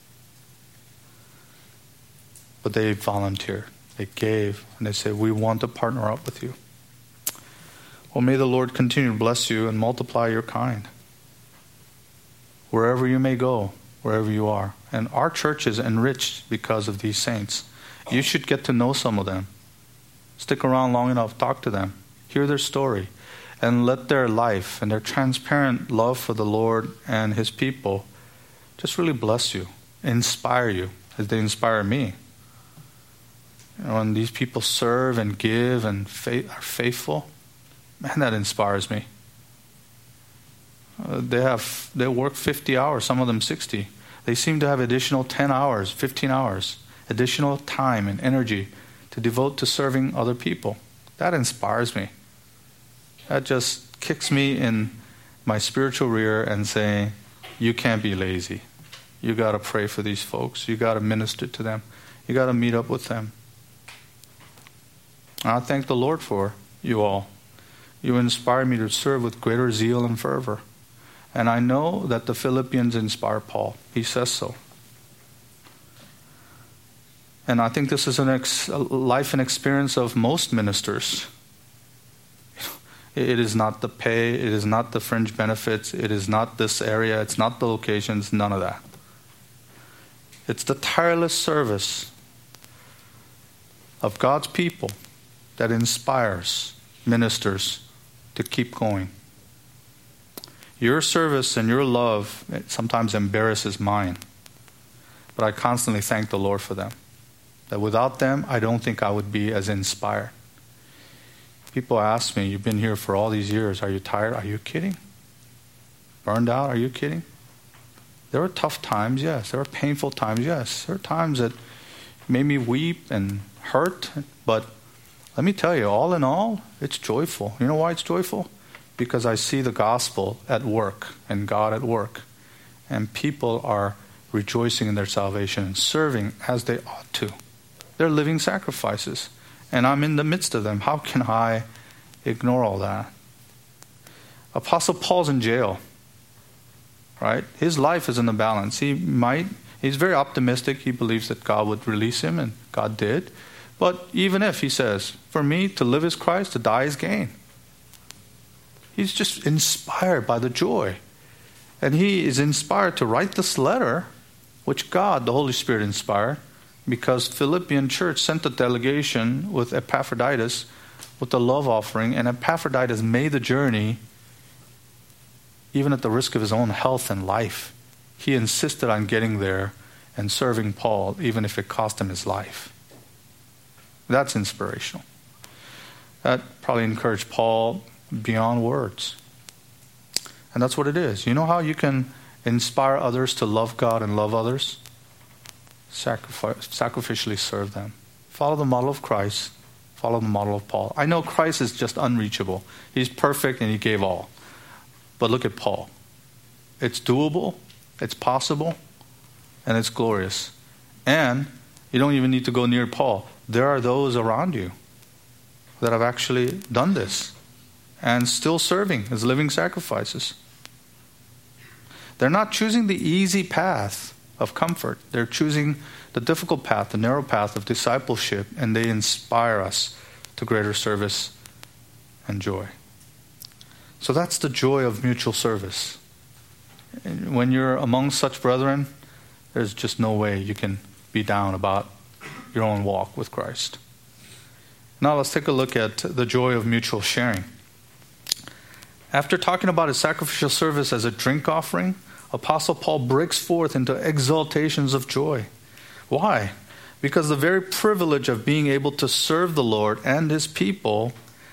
But they volunteered. They gave. And they said, we want to partner up with you. Well, may the Lord continue to bless you and multiply your kind. Wherever you may go, wherever you are. And our church is enriched because of these saints. You should get to know some of them. Stick around long enough, talk to them, hear their story, and let their life and their transparent love for the Lord and His people just really bless you, inspire you, as they inspire me. When these people serve and give and are faithful, man, that inspires me. They work 50 hours, some of them 60. They seem to have additional 10 hours, 15 hours, additional time and energy to devote to serving other people. That inspires me. That just kicks me in my spiritual rear and saying, you can't be lazy. You got to pray for these folks. You got to minister to them. You got to meet up with them. And I thank the Lord for you all. You inspire me to serve with greater zeal and fervor. And I know that the Philippians inspire Paul. He says so. And I think this is a life and experience of most ministers. It is not the pay, it is not the fringe benefits, it is not this area, it's not the locations, none of that. It's the tireless service of God's people that inspires ministers to keep going. Your service and your love sometimes embarrasses mine, but I constantly thank the Lord for them. That without them, I don't think I would be as inspired. People ask me, you've been here for all these years, are you tired? Are you kidding? Burned out? Are you kidding? There were tough times, yes. There were painful times, yes. There were times that made me weep and hurt, but let me tell you, all in all, it's joyful. You know why it's joyful? Because I see the gospel at work and God at work. And people are rejoicing in their salvation and serving as they ought to. They're living sacrifices. And I'm in the midst of them. How can I ignore all that? Apostle Paul's in jail. Right? His life is in the balance. He's very optimistic. He believes that God would release him, and God did. But even if, he says, for me to live is Christ, to die is gain. He's just inspired by the joy. And he is inspired to write this letter, which God, the Holy Spirit, inspired, because Philippian church sent a delegation with Epaphroditus with the love offering, and Epaphroditus made the journey even at the risk of his own health and life. He insisted on getting there and serving Paul, even if it cost him his life. That's inspirational. That probably encouraged Paul beyond words. And that's what it is. You know how you can inspire others to love God and love others? Sacrificially serve them. Follow the model of Christ. Follow the model of Paul. I know Christ is just unreachable. He's perfect and he gave all. But look at Paul. It's doable, it's possible, and it's glorious. And you don't even need to go near Paul. There are those around you that have actually done this and still serving as living sacrifices. They're not choosing the easy path of comfort. They're choosing the difficult path, the narrow path of discipleship, and they inspire us to greater service and joy. So that's the joy of mutual service. When you're among such brethren, there's just no way you can be down about your own walk with Christ. Now let's take a look at the joy of mutual sharing. After talking about his sacrificial service as a drink offering, Apostle Paul breaks forth into exaltations of joy. Why? Because the very privilege of being able to serve the Lord and his people,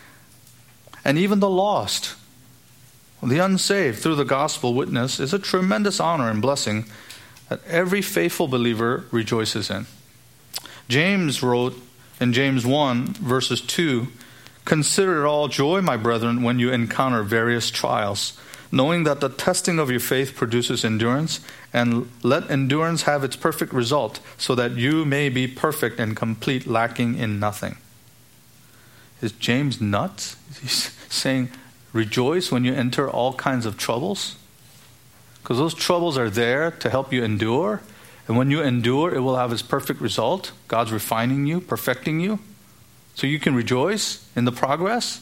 and even the lost, the unsaved, through the gospel witness, is a tremendous honor and blessing that every faithful believer rejoices in. James wrote in James 1, verses 2, "Consider it all joy, my brethren, when you encounter various trials, knowing that the testing of your faith produces endurance, and let endurance have its perfect result, so that you may be perfect and complete, lacking in nothing." Is James nuts? He's saying, rejoice when you enter all kinds of troubles? Because those troubles are there to help you endure. And when you endure, it will have its perfect result. God's refining you, perfecting you. So you can rejoice in the progress?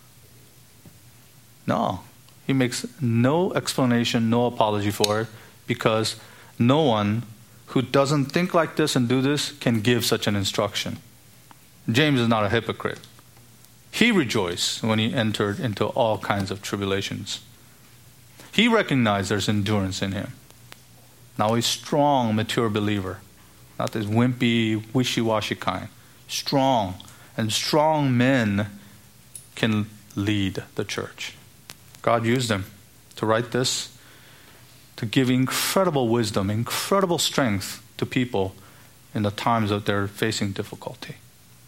No. He makes no explanation, no apology for it, because no one who doesn't think like this and do this can give such an instruction. James is not a hypocrite. He rejoiced when he entered into all kinds of tribulations. He recognized there's endurance in him. Now he's a strong, mature believer. Not this wimpy, wishy-washy kind. Strong. And strong men can lead the church. God used him to write this, to give incredible wisdom, incredible strength to people in the times that they're facing difficulty.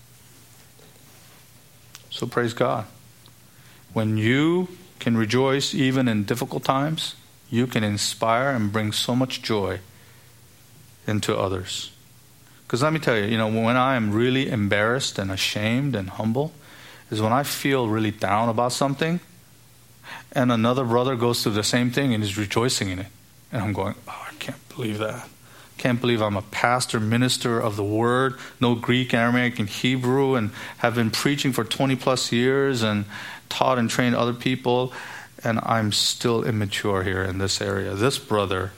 So praise God. When you can rejoice even in difficult times, you can inspire and bring so much joy into others. Because let me tell you, when I am really embarrassed and ashamed and humble, is when I feel really down about something, and another brother goes through the same thing and is rejoicing in it. And I'm going, oh, I can't believe that. Can't believe I'm a pastor, minister of the Word, know Greek, Aramaic, and Hebrew, and have been preaching for 20 plus years and taught and trained other people, and I'm still immature here in this area. This brother,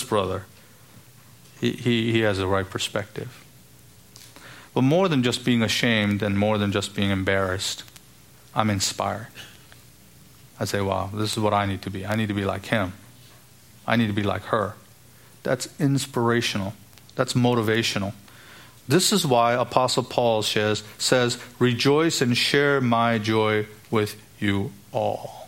he has the right perspective. But more than just being ashamed and more than just being embarrassed, I'm inspired. I say, wow, this is what I need to be. I need to be like him. I need to be like her. That's inspirational. That's motivational. This is why Apostle Paul says, rejoice and share my joy with you all.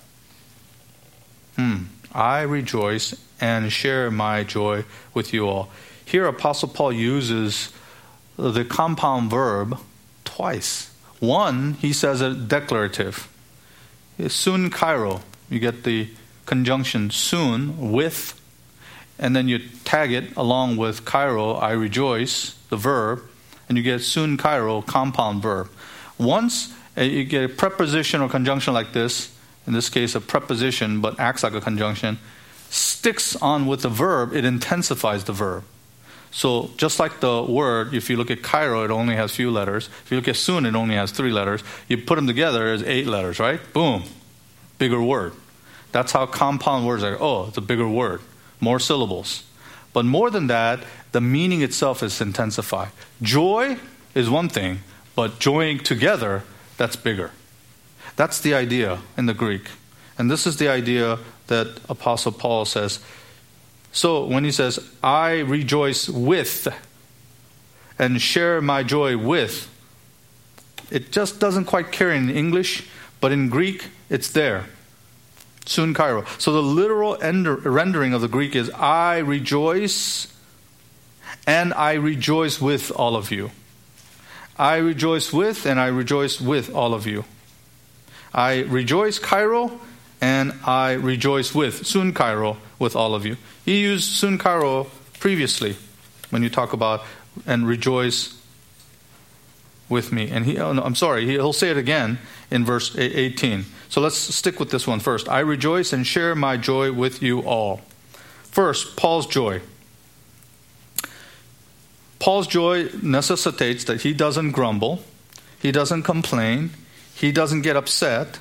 I rejoice and share my joy with you all. Here Apostle Paul uses the compound verb twice. One, he says a declarative. Soon kairo. You get the conjunction soon with, and then you tag it along with kairo, I rejoice, the verb, and you get soon kairo, compound verb. Once you get a preposition or conjunction like this, in this case a preposition but acts like a conjunction, sticks on with the verb, it intensifies the verb. So just like the word, if you look at kairo, it only has few letters. If you look at soon, it only has 3 letters. You put them together, it's 8 letters, right? Boom. Bigger word. That's how compound words are. Oh, it's a bigger word. More syllables. But more than that, the meaning itself is intensified. Joy is one thing, but joining together, that's bigger. That's the idea in the Greek. And this is the idea that Apostle Paul says. So when he says, I rejoice with and share my joy with, it just doesn't quite carry in English, but in Greek, it's there. Soon kairo. So the literal rendering of the Greek is, I rejoice and I rejoice with all of you. I rejoice with and I rejoice with all of you. I rejoice kairo and I rejoice with, soon kairo, with all of you. He used soon kairo previously when you talk about and rejoice with me. And he'll say it again in verse 18. So let's stick with this one first. I rejoice and share my joy with you all. First, Paul's joy. Paul's joy necessitates that he doesn't grumble, he doesn't complain, he doesn't get upset,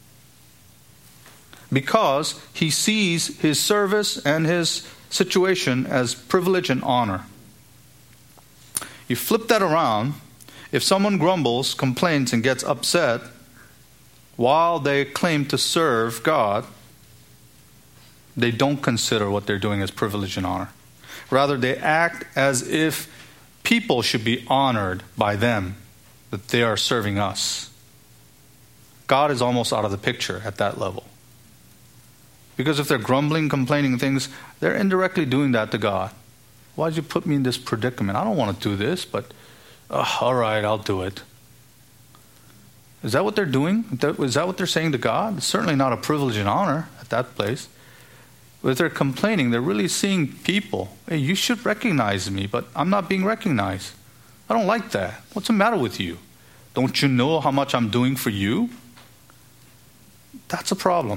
because he sees his service and his situation as privilege and honor. You flip that around, if someone grumbles, complains, and gets upset while they claim to serve God, they don't consider what they're doing as privilege and honor. Rather, they act as if people should be honored by them, that they are serving us. God is almost out of the picture at that level. Because if they're grumbling, complaining things, they're indirectly doing that to God. Why did you put me in this predicament? I don't want to do this, but all right, I'll do it. Is that what they're doing? Is that what they're saying to God? It's certainly not a privilege and honor at that place. But if they're complaining, they're really seeing people. Hey, you should recognize me, but I'm not being recognized. I don't like that. What's the matter with you? Don't you know how much I'm doing for you? That's a problem.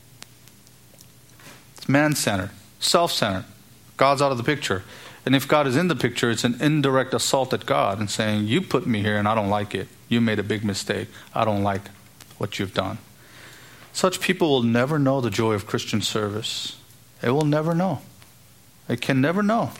It's man-centered, self-centered. God's out of the picture. And if God is in the picture, it's an indirect assault at God and saying, you put me here and I don't like it. You made a big mistake. I don't like what you've done. Such people will never know the joy of Christian service. They will never know. They can never know.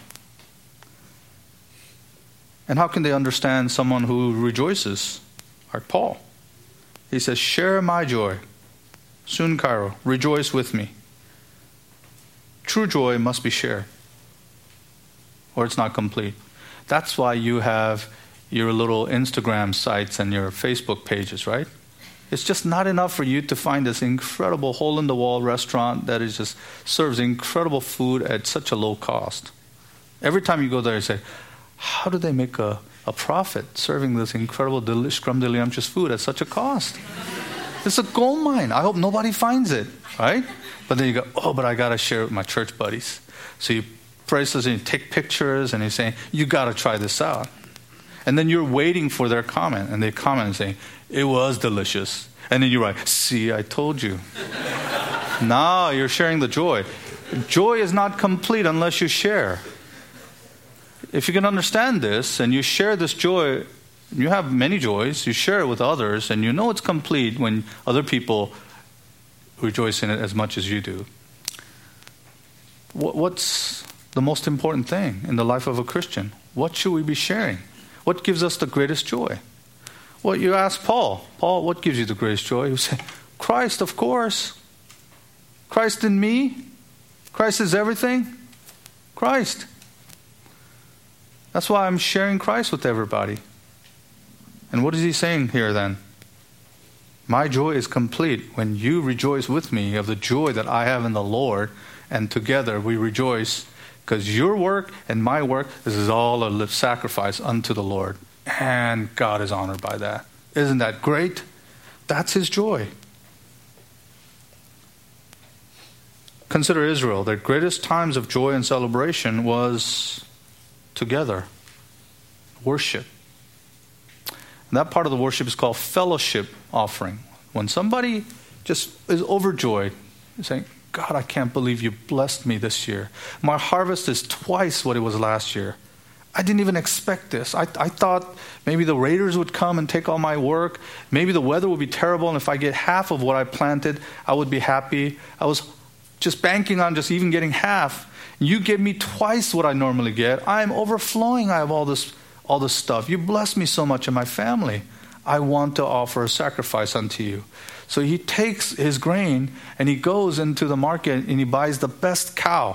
And how can they understand someone who rejoices, like Paul? He says, share my joy. Soon kairo, rejoice with me. True joy must be shared, or it's not complete. That's why you have your little Instagram sites and your Facebook pages, right? It's just not enough for you to find this incredible hole-in-the-wall restaurant that is just serves incredible food at such a low cost. Every time you go there, you say, how do they make a profit serving this incredible scrum-diddlyumptious food at such a cost? It's a gold mine. I hope nobody finds it, right? But then you go, but I got to share it with my church buddies. So you press this and you take pictures and you're saying, you got to try this out. And then you're waiting for their comment. And they comment and say, it was delicious. And then you write, see, I told you. No, you're sharing the joy. Joy is not complete unless you share. If you can understand this and you share this joy, you have many joys, you share it with others, and you know it's complete when other people rejoice in it as much as you do. What's the most important thing in the life of a Christian? What should we be sharing? What gives us the greatest joy? Well, you ask Paul, what gives you the greatest joy? He would say, Christ, of course. Christ in me. Christ is everything. Christ. That's why I'm sharing Christ with everybody. And what is he saying here then? My joy is complete when you rejoice with me of the joy that I have in the Lord, and together we rejoice because your work and my work, this is all a sacrifice unto the Lord. And God is honored by that. Isn't that great? That's his joy. Consider Israel. Their greatest times of joy and celebration was together. Worship. And that part of the worship is called fellowship offering. When somebody just is overjoyed, saying, God, I can't believe you blessed me this year. My harvest is twice what it was last year. I didn't even expect this. I thought maybe the raiders would come and take all my work. Maybe the weather would be terrible, and if I get half of what I planted, I would be happy. I was just banking on just even getting half. You give me twice what I normally get. I'm overflowing. I have all this stuff. You bless me so much in my family. I want to offer a sacrifice unto you. So he takes his grain and he goes into the market and he buys the best cow.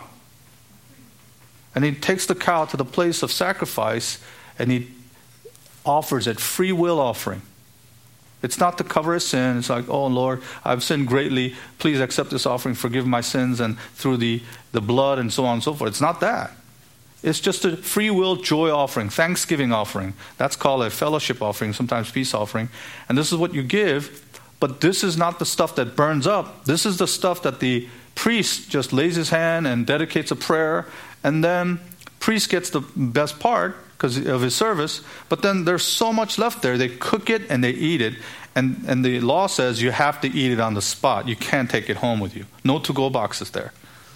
And he takes the cow to the place of sacrifice and he offers it, free will offering. It's not to cover his sin. It's like, oh Lord, I've sinned greatly. Please accept this offering, forgive my sins, and through the blood and so on and so forth. It's not that. It's just a free will joy offering, thanksgiving offering. That's called a fellowship offering, sometimes peace offering. And this is what you give, but this is not the stuff that burns up. This is the stuff that the priest just lays his hand and dedicates a prayer, and then priest gets the best part because of his service, but then there's so much left there. They cook it and they eat it, and the law says you have to eat it on the spot. You can't take it home with you. No to-go boxes there.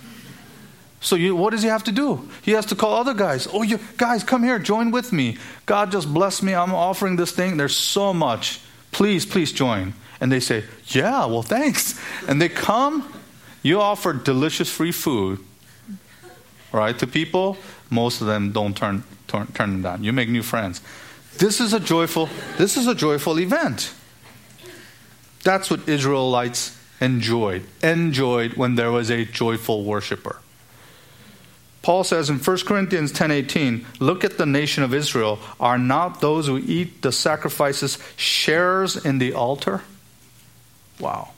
So what does he have to do? He has to call other guys. Oh, you guys, come here, join with me. God just blessed me. I'm offering this thing. There's so much. Please join. And they say, yeah, well, thanks. And they come. You offer delicious free food, right, to people. Most of them don't turn them down. You make new friends. This is a joyful event. That's what Israelites enjoyed when there was a joyful worshiper. Paul says in 1 Corinthians 10:18, look at the nation of Israel. Are not those who eat the sacrifices sharers in the altar? Wow.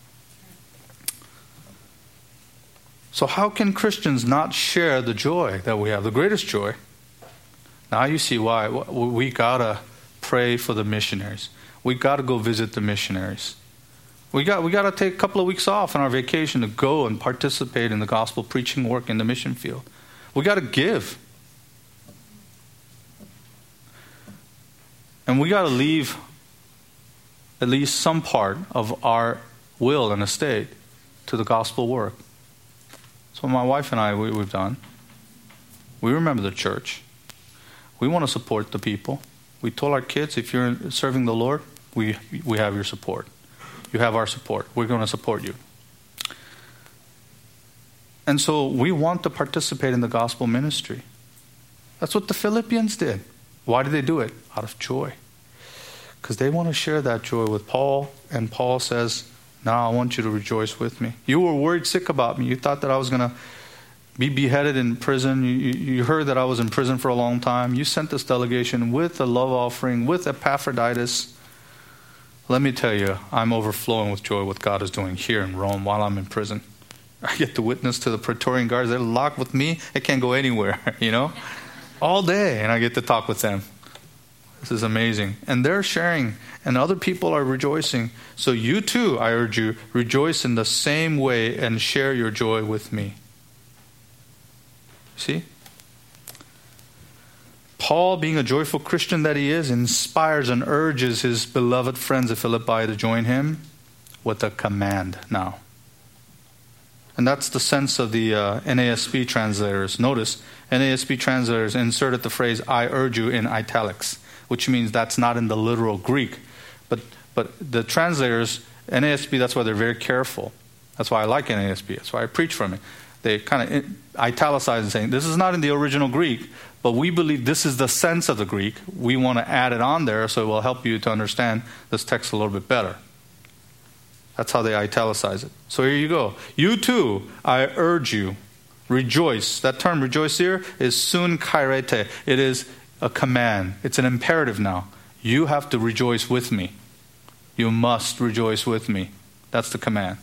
So how can Christians not share the joy that we have, the greatest joy? Now you see why. We got to pray for the missionaries. We got to go visit the missionaries. We got to take a couple of weeks off on our vacation to go and participate in the gospel preaching work in the mission field. We got to give. And we got to leave at least some part of our will and estate to the gospel work. So my wife and I, we've done. We remember the church. We want to support the people. We told our kids, if you're serving the Lord, we have your support. You have our support. We're going to support you. And so we want to participate in the gospel ministry. That's what the Philippians did. Why did they do it? Out of joy. Because they want to share that joy with Paul. And Paul says, now I want you to rejoice with me. You were worried sick about me. You thought that I was going to be beheaded in prison. You heard that I was in prison for a long time. You sent this delegation with a love offering, with Epaphroditus. Let me tell you, I'm overflowing with joy what God is doing here in Rome while I'm in prison. I get to witness to the Praetorian guards. They're locked with me. They can't go anywhere, all day. And I get to talk with them. This is amazing. And they're sharing, and other people are rejoicing. So you too, I urge you, rejoice in the same way and share your joy with me. See? Paul, being a joyful Christian that he is, inspires and urges his beloved friends at Philippi to join him with a command now. And that's the sense of the NASB translators. Notice, NASB translators inserted the phrase, I urge you, in italics, which means that's not in the literal Greek. But the translators, NASB, that's why they're very careful. That's why I like NASB. That's why I preach from it. They kind of italicize and saying, this is not in the original Greek, but we believe this is the sense of the Greek. We want to add it on there so it will help you to understand this text a little bit better. That's how they italicize it. So here you go. You too, I urge you, rejoice. That term rejoice here is sun kairete. It is a command. It's an imperative now. You have to rejoice with me. You must rejoice with me. That's the command.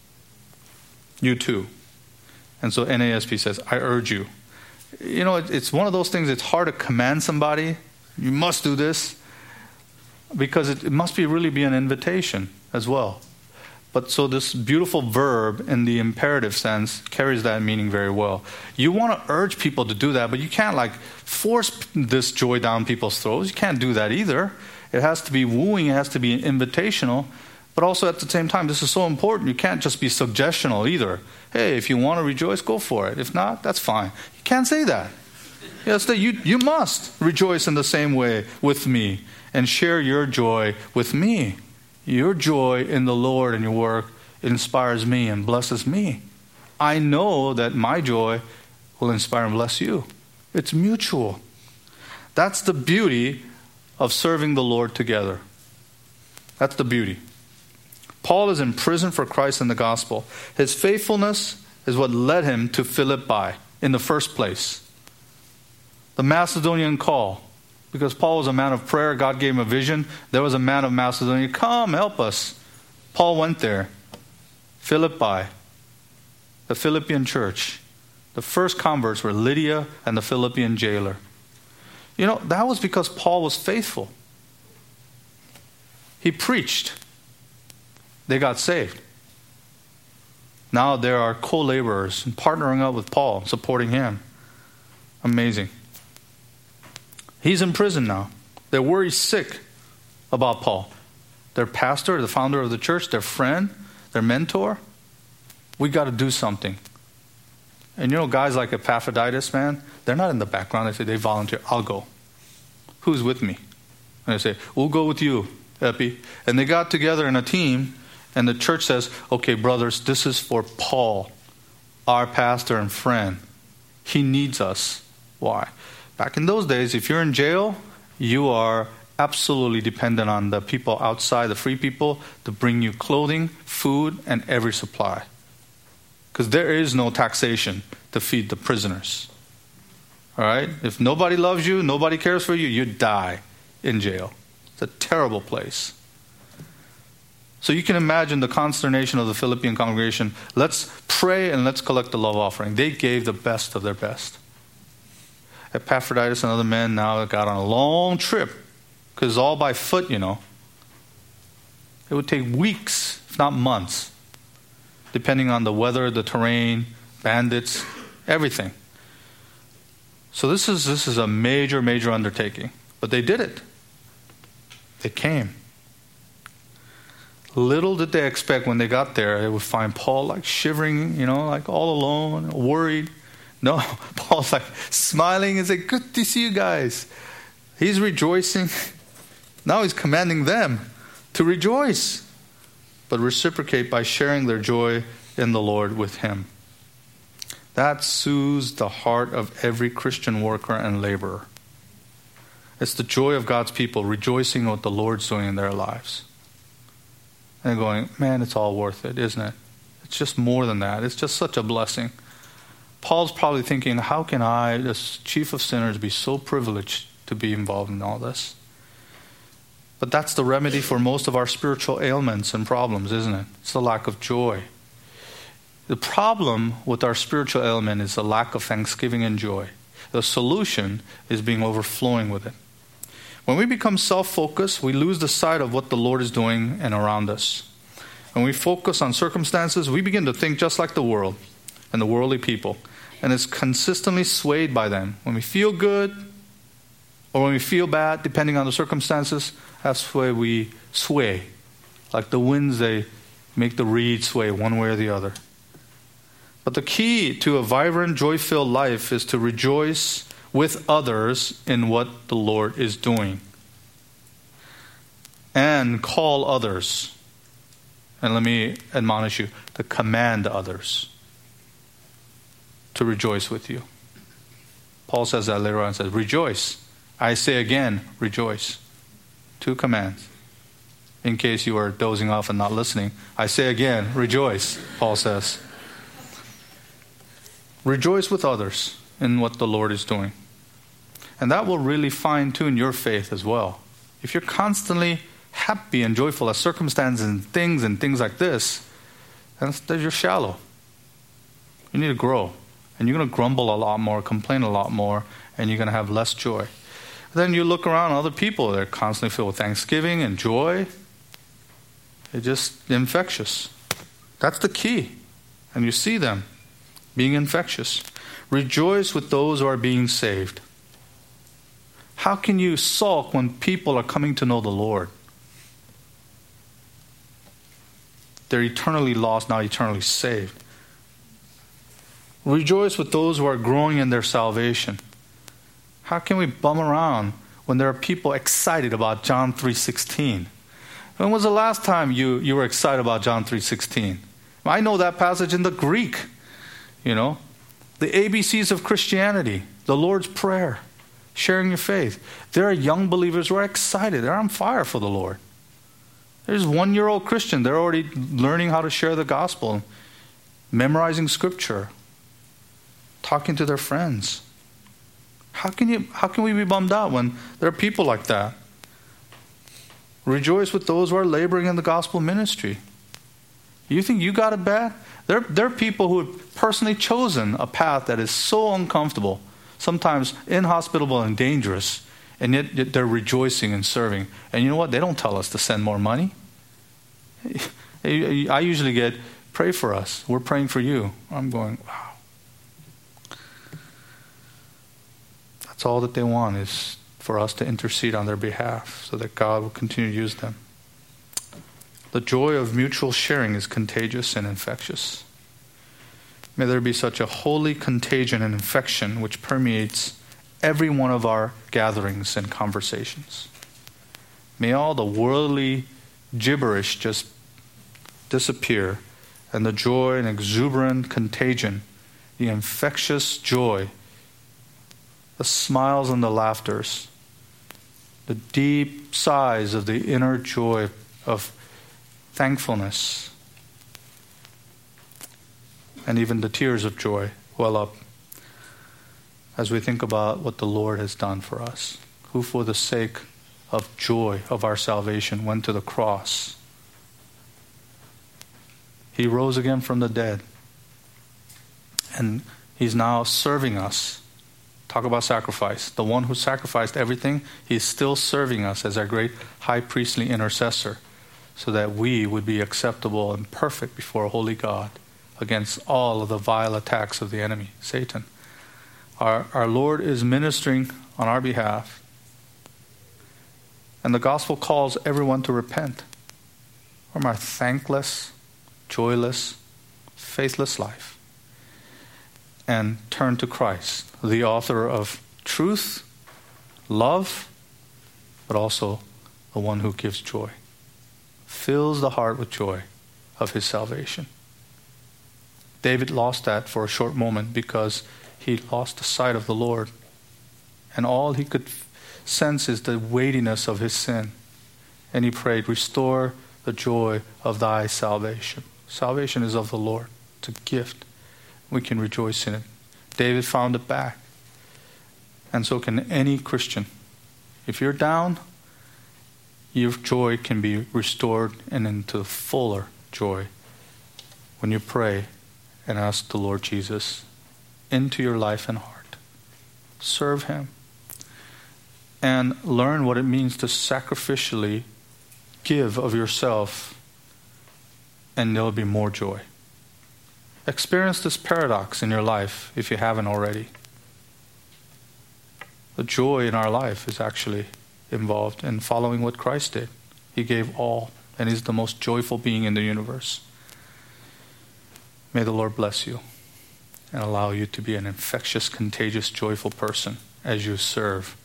You too. And so NASB says, I urge you. You know, it's one of those things, it's hard to command somebody. You must do this. Because it must really be an invitation as well. But so this beautiful verb in the imperative sense carries that meaning very well. You want to urge people to do that, but you can't force this joy down people's throats. You can't do that either. It has to be wooing. It has to be invitational. But also at the same time, this is so important. You can't just be suggestional either. Hey, if you want to rejoice, go for it. If not, that's fine. You can't say that. Yes, you must rejoice in the same way with me and share your joy with me. Your joy in the Lord and your work inspires me and blesses me. I know that my joy will inspire and bless you. It's mutual. That's the beauty of serving the Lord together. That's the beauty. Paul is in prison for Christ and the gospel. His faithfulness is what led him to Philippi in the first place. The Macedonian call. Because Paul was a man of prayer, God gave him a vision. There was a man of Macedonia. Come, help us. Paul went there. Philippi, the Philippian church. The first converts were Lydia and the Philippian jailer. You know, that was because Paul was faithful. He preached. They got saved. Now there are co-laborers and partnering up with Paul, supporting him. Amazing. He's in prison now. They're worried sick about Paul. Their pastor, the founder of the church, their friend, their mentor. We got to do something. And you know, guys like Epaphroditus, man, they're not in the background. They volunteer. I'll go. Who's with me? And they say, we'll go with you, Epi. And they got together in a team, and the church says, okay, brothers, this is for Paul, our pastor and friend. He needs us. Why? Back in those days, if you're in jail, you are absolutely dependent on the people outside, the free people, to bring you clothing, food, and every supply. Because there is no taxation to feed the prisoners. All right? If nobody loves you, nobody cares for you, you die in jail. It's a terrible place. So you can imagine the consternation of the Philippian congregation. Let's pray and let's collect the love offering. They gave the best of their best. Epaphroditus and other men now got on a long trip, because it's all by foot, you know. It would take weeks, if not months, depending on the weather, the terrain, bandits, everything. So this is a major, major undertaking. But they did it. They came. Little did they expect when they got there, they would find Paul shivering, all alone, worried. No, Paul's smiling and saying, good to see you guys. He's rejoicing. Now he's commanding them to rejoice, but reciprocate by sharing their joy in the Lord with him. That soothes the heart of every Christian worker and laborer. It's the joy of God's people rejoicing what the Lord's doing in their lives. And going, man, it's all worth it, isn't it? It's just more than that. It's just such a blessing. Paul's probably thinking, how can I, this chief of sinners, be so privileged to be involved in all this? But that's the remedy for most of our spiritual ailments and problems, isn't it? It's the lack of joy. The problem with our spiritual ailment is the lack of thanksgiving and joy. The solution is being overflowing with it. When we become self-focused, we lose the sight of what the Lord is doing and around us. When we focus on circumstances, we begin to think just like the world and the worldly people. And it's consistently swayed by them. When we feel good, Or when we feel bad, depending on the circumstances, that's where we sway. Like the winds, they make the reeds sway one way or the other. But the key to a vibrant, joy-filled life is to rejoice with others in what the Lord is doing. And call others. And let me admonish you, to command others to rejoice with you. Paul says that later on, says, rejoice. I say again, rejoice. 2 commands. In case you are dozing off and not listening, I say again, rejoice, Paul says. Rejoice with others in what the Lord is doing. And that will really fine-tune your faith as well. If you're constantly happy and joyful at circumstances and things like this, then you're shallow. You need to grow. And you're going to grumble a lot more, complain a lot more, and you're going to have less joy. Then you look around other people, they're constantly filled with thanksgiving and joy. It's just infectious. That's the key. And you see them being infectious. Rejoice with those who are being saved. How can you sulk when people are coming to know the Lord? They're eternally lost, now eternally saved. Rejoice with those who are growing in their salvation. How can we bum around when there are people excited about John 3:16? When was the last time you were excited about John 3:16? I know that passage in the Greek. The ABCs of Christianity, the Lord's Prayer, sharing your faith. There are young believers who are excited. They're on fire for the Lord. There's 1-year-old Christian. They're already learning how to share the gospel, memorizing scripture, talking to their friends. How can we be bummed out when there are people like that? Rejoice with those who are laboring in the gospel ministry. You think you got it bad? There are people who have personally chosen a path that is so uncomfortable, sometimes inhospitable and dangerous, and yet they're rejoicing and serving. And you know what? They don't tell us to send more money. I usually get, pray for us. We're praying for you. I'm going, wow. That's all that they want, is for us to intercede on their behalf so that God will continue to use them. The joy of mutual sharing is contagious and infectious. May there be such a holy contagion and infection which permeates every one of our gatherings and conversations. May all the worldly gibberish just disappear, and the joy and exuberant contagion, the infectious joy, the smiles and the laughters, the deep sighs of the inner joy of thankfulness, and even the tears of joy well up as we think about what the Lord has done for us, who for the sake of joy of our salvation went to the cross. He rose again from the dead, and he's now serving us. Talk about sacrifice. The one who sacrificed everything, he's still serving us as our great high priestly intercessor, so that we would be acceptable and perfect before a holy God against all of the vile attacks of the enemy, Satan. Our Lord is ministering on our behalf, and the gospel calls everyone to repent from our thankless, joyless, faithless life and turn to Christ, the author of truth, love, but also the one who gives joy, fills the heart with joy of his salvation. David lost that for a short moment because he lost the sight of the Lord, and all he could sense is the weightiness of his sin. And he prayed, restore the joy of thy salvation. Salvation is of the Lord. It's a gift. We can rejoice in it. David found it back. And so can any Christian. If you're down, your joy can be restored and into fuller joy when you pray and ask the Lord Jesus into your life and heart. Serve him. And learn what it means to sacrificially give of yourself, and there'll be more joy. Experience this paradox in your life if you haven't already. The joy in our life is actually involved in following what Christ did. He gave all, and He's the most joyful being in the universe. May the Lord bless you and allow you to be an infectious, contagious, joyful person as you serve,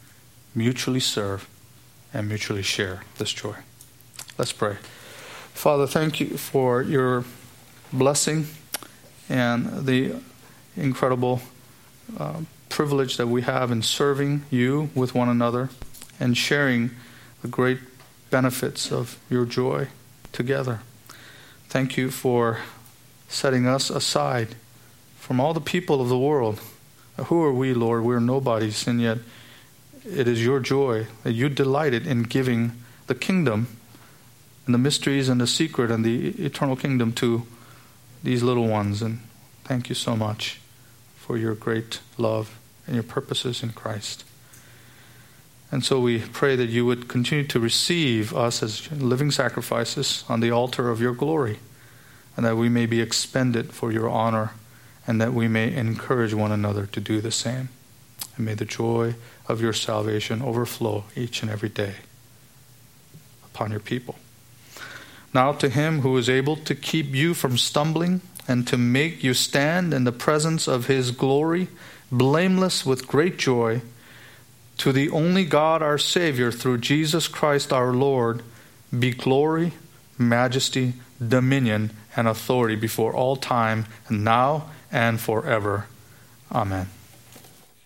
and mutually share this joy. Let's pray. Father, thank you for your blessing and the incredible privilege that we have in serving you with one another and sharing the great benefits of your joy together. Thank you for setting us aside from all the people of the world. Who are we, Lord? We're nobodies, and yet it is your joy that you delighted in giving the kingdom and the mysteries and the secret and the eternal kingdom to these little ones. And thank you so much for your great love and your purposes in Christ. And so we pray that you would continue to receive us as living sacrifices on the altar of your glory, and that we may be expended for your honor, and that we may encourage one another to do the same. And may the joy of your salvation overflow each and every day upon your people. Now to him who is able to keep you from stumbling and to make you stand in the presence of his glory, blameless with great joy, to the only God our Savior through Jesus Christ our Lord, be glory, majesty, dominion, and authority before all time, and now and forever. Amen.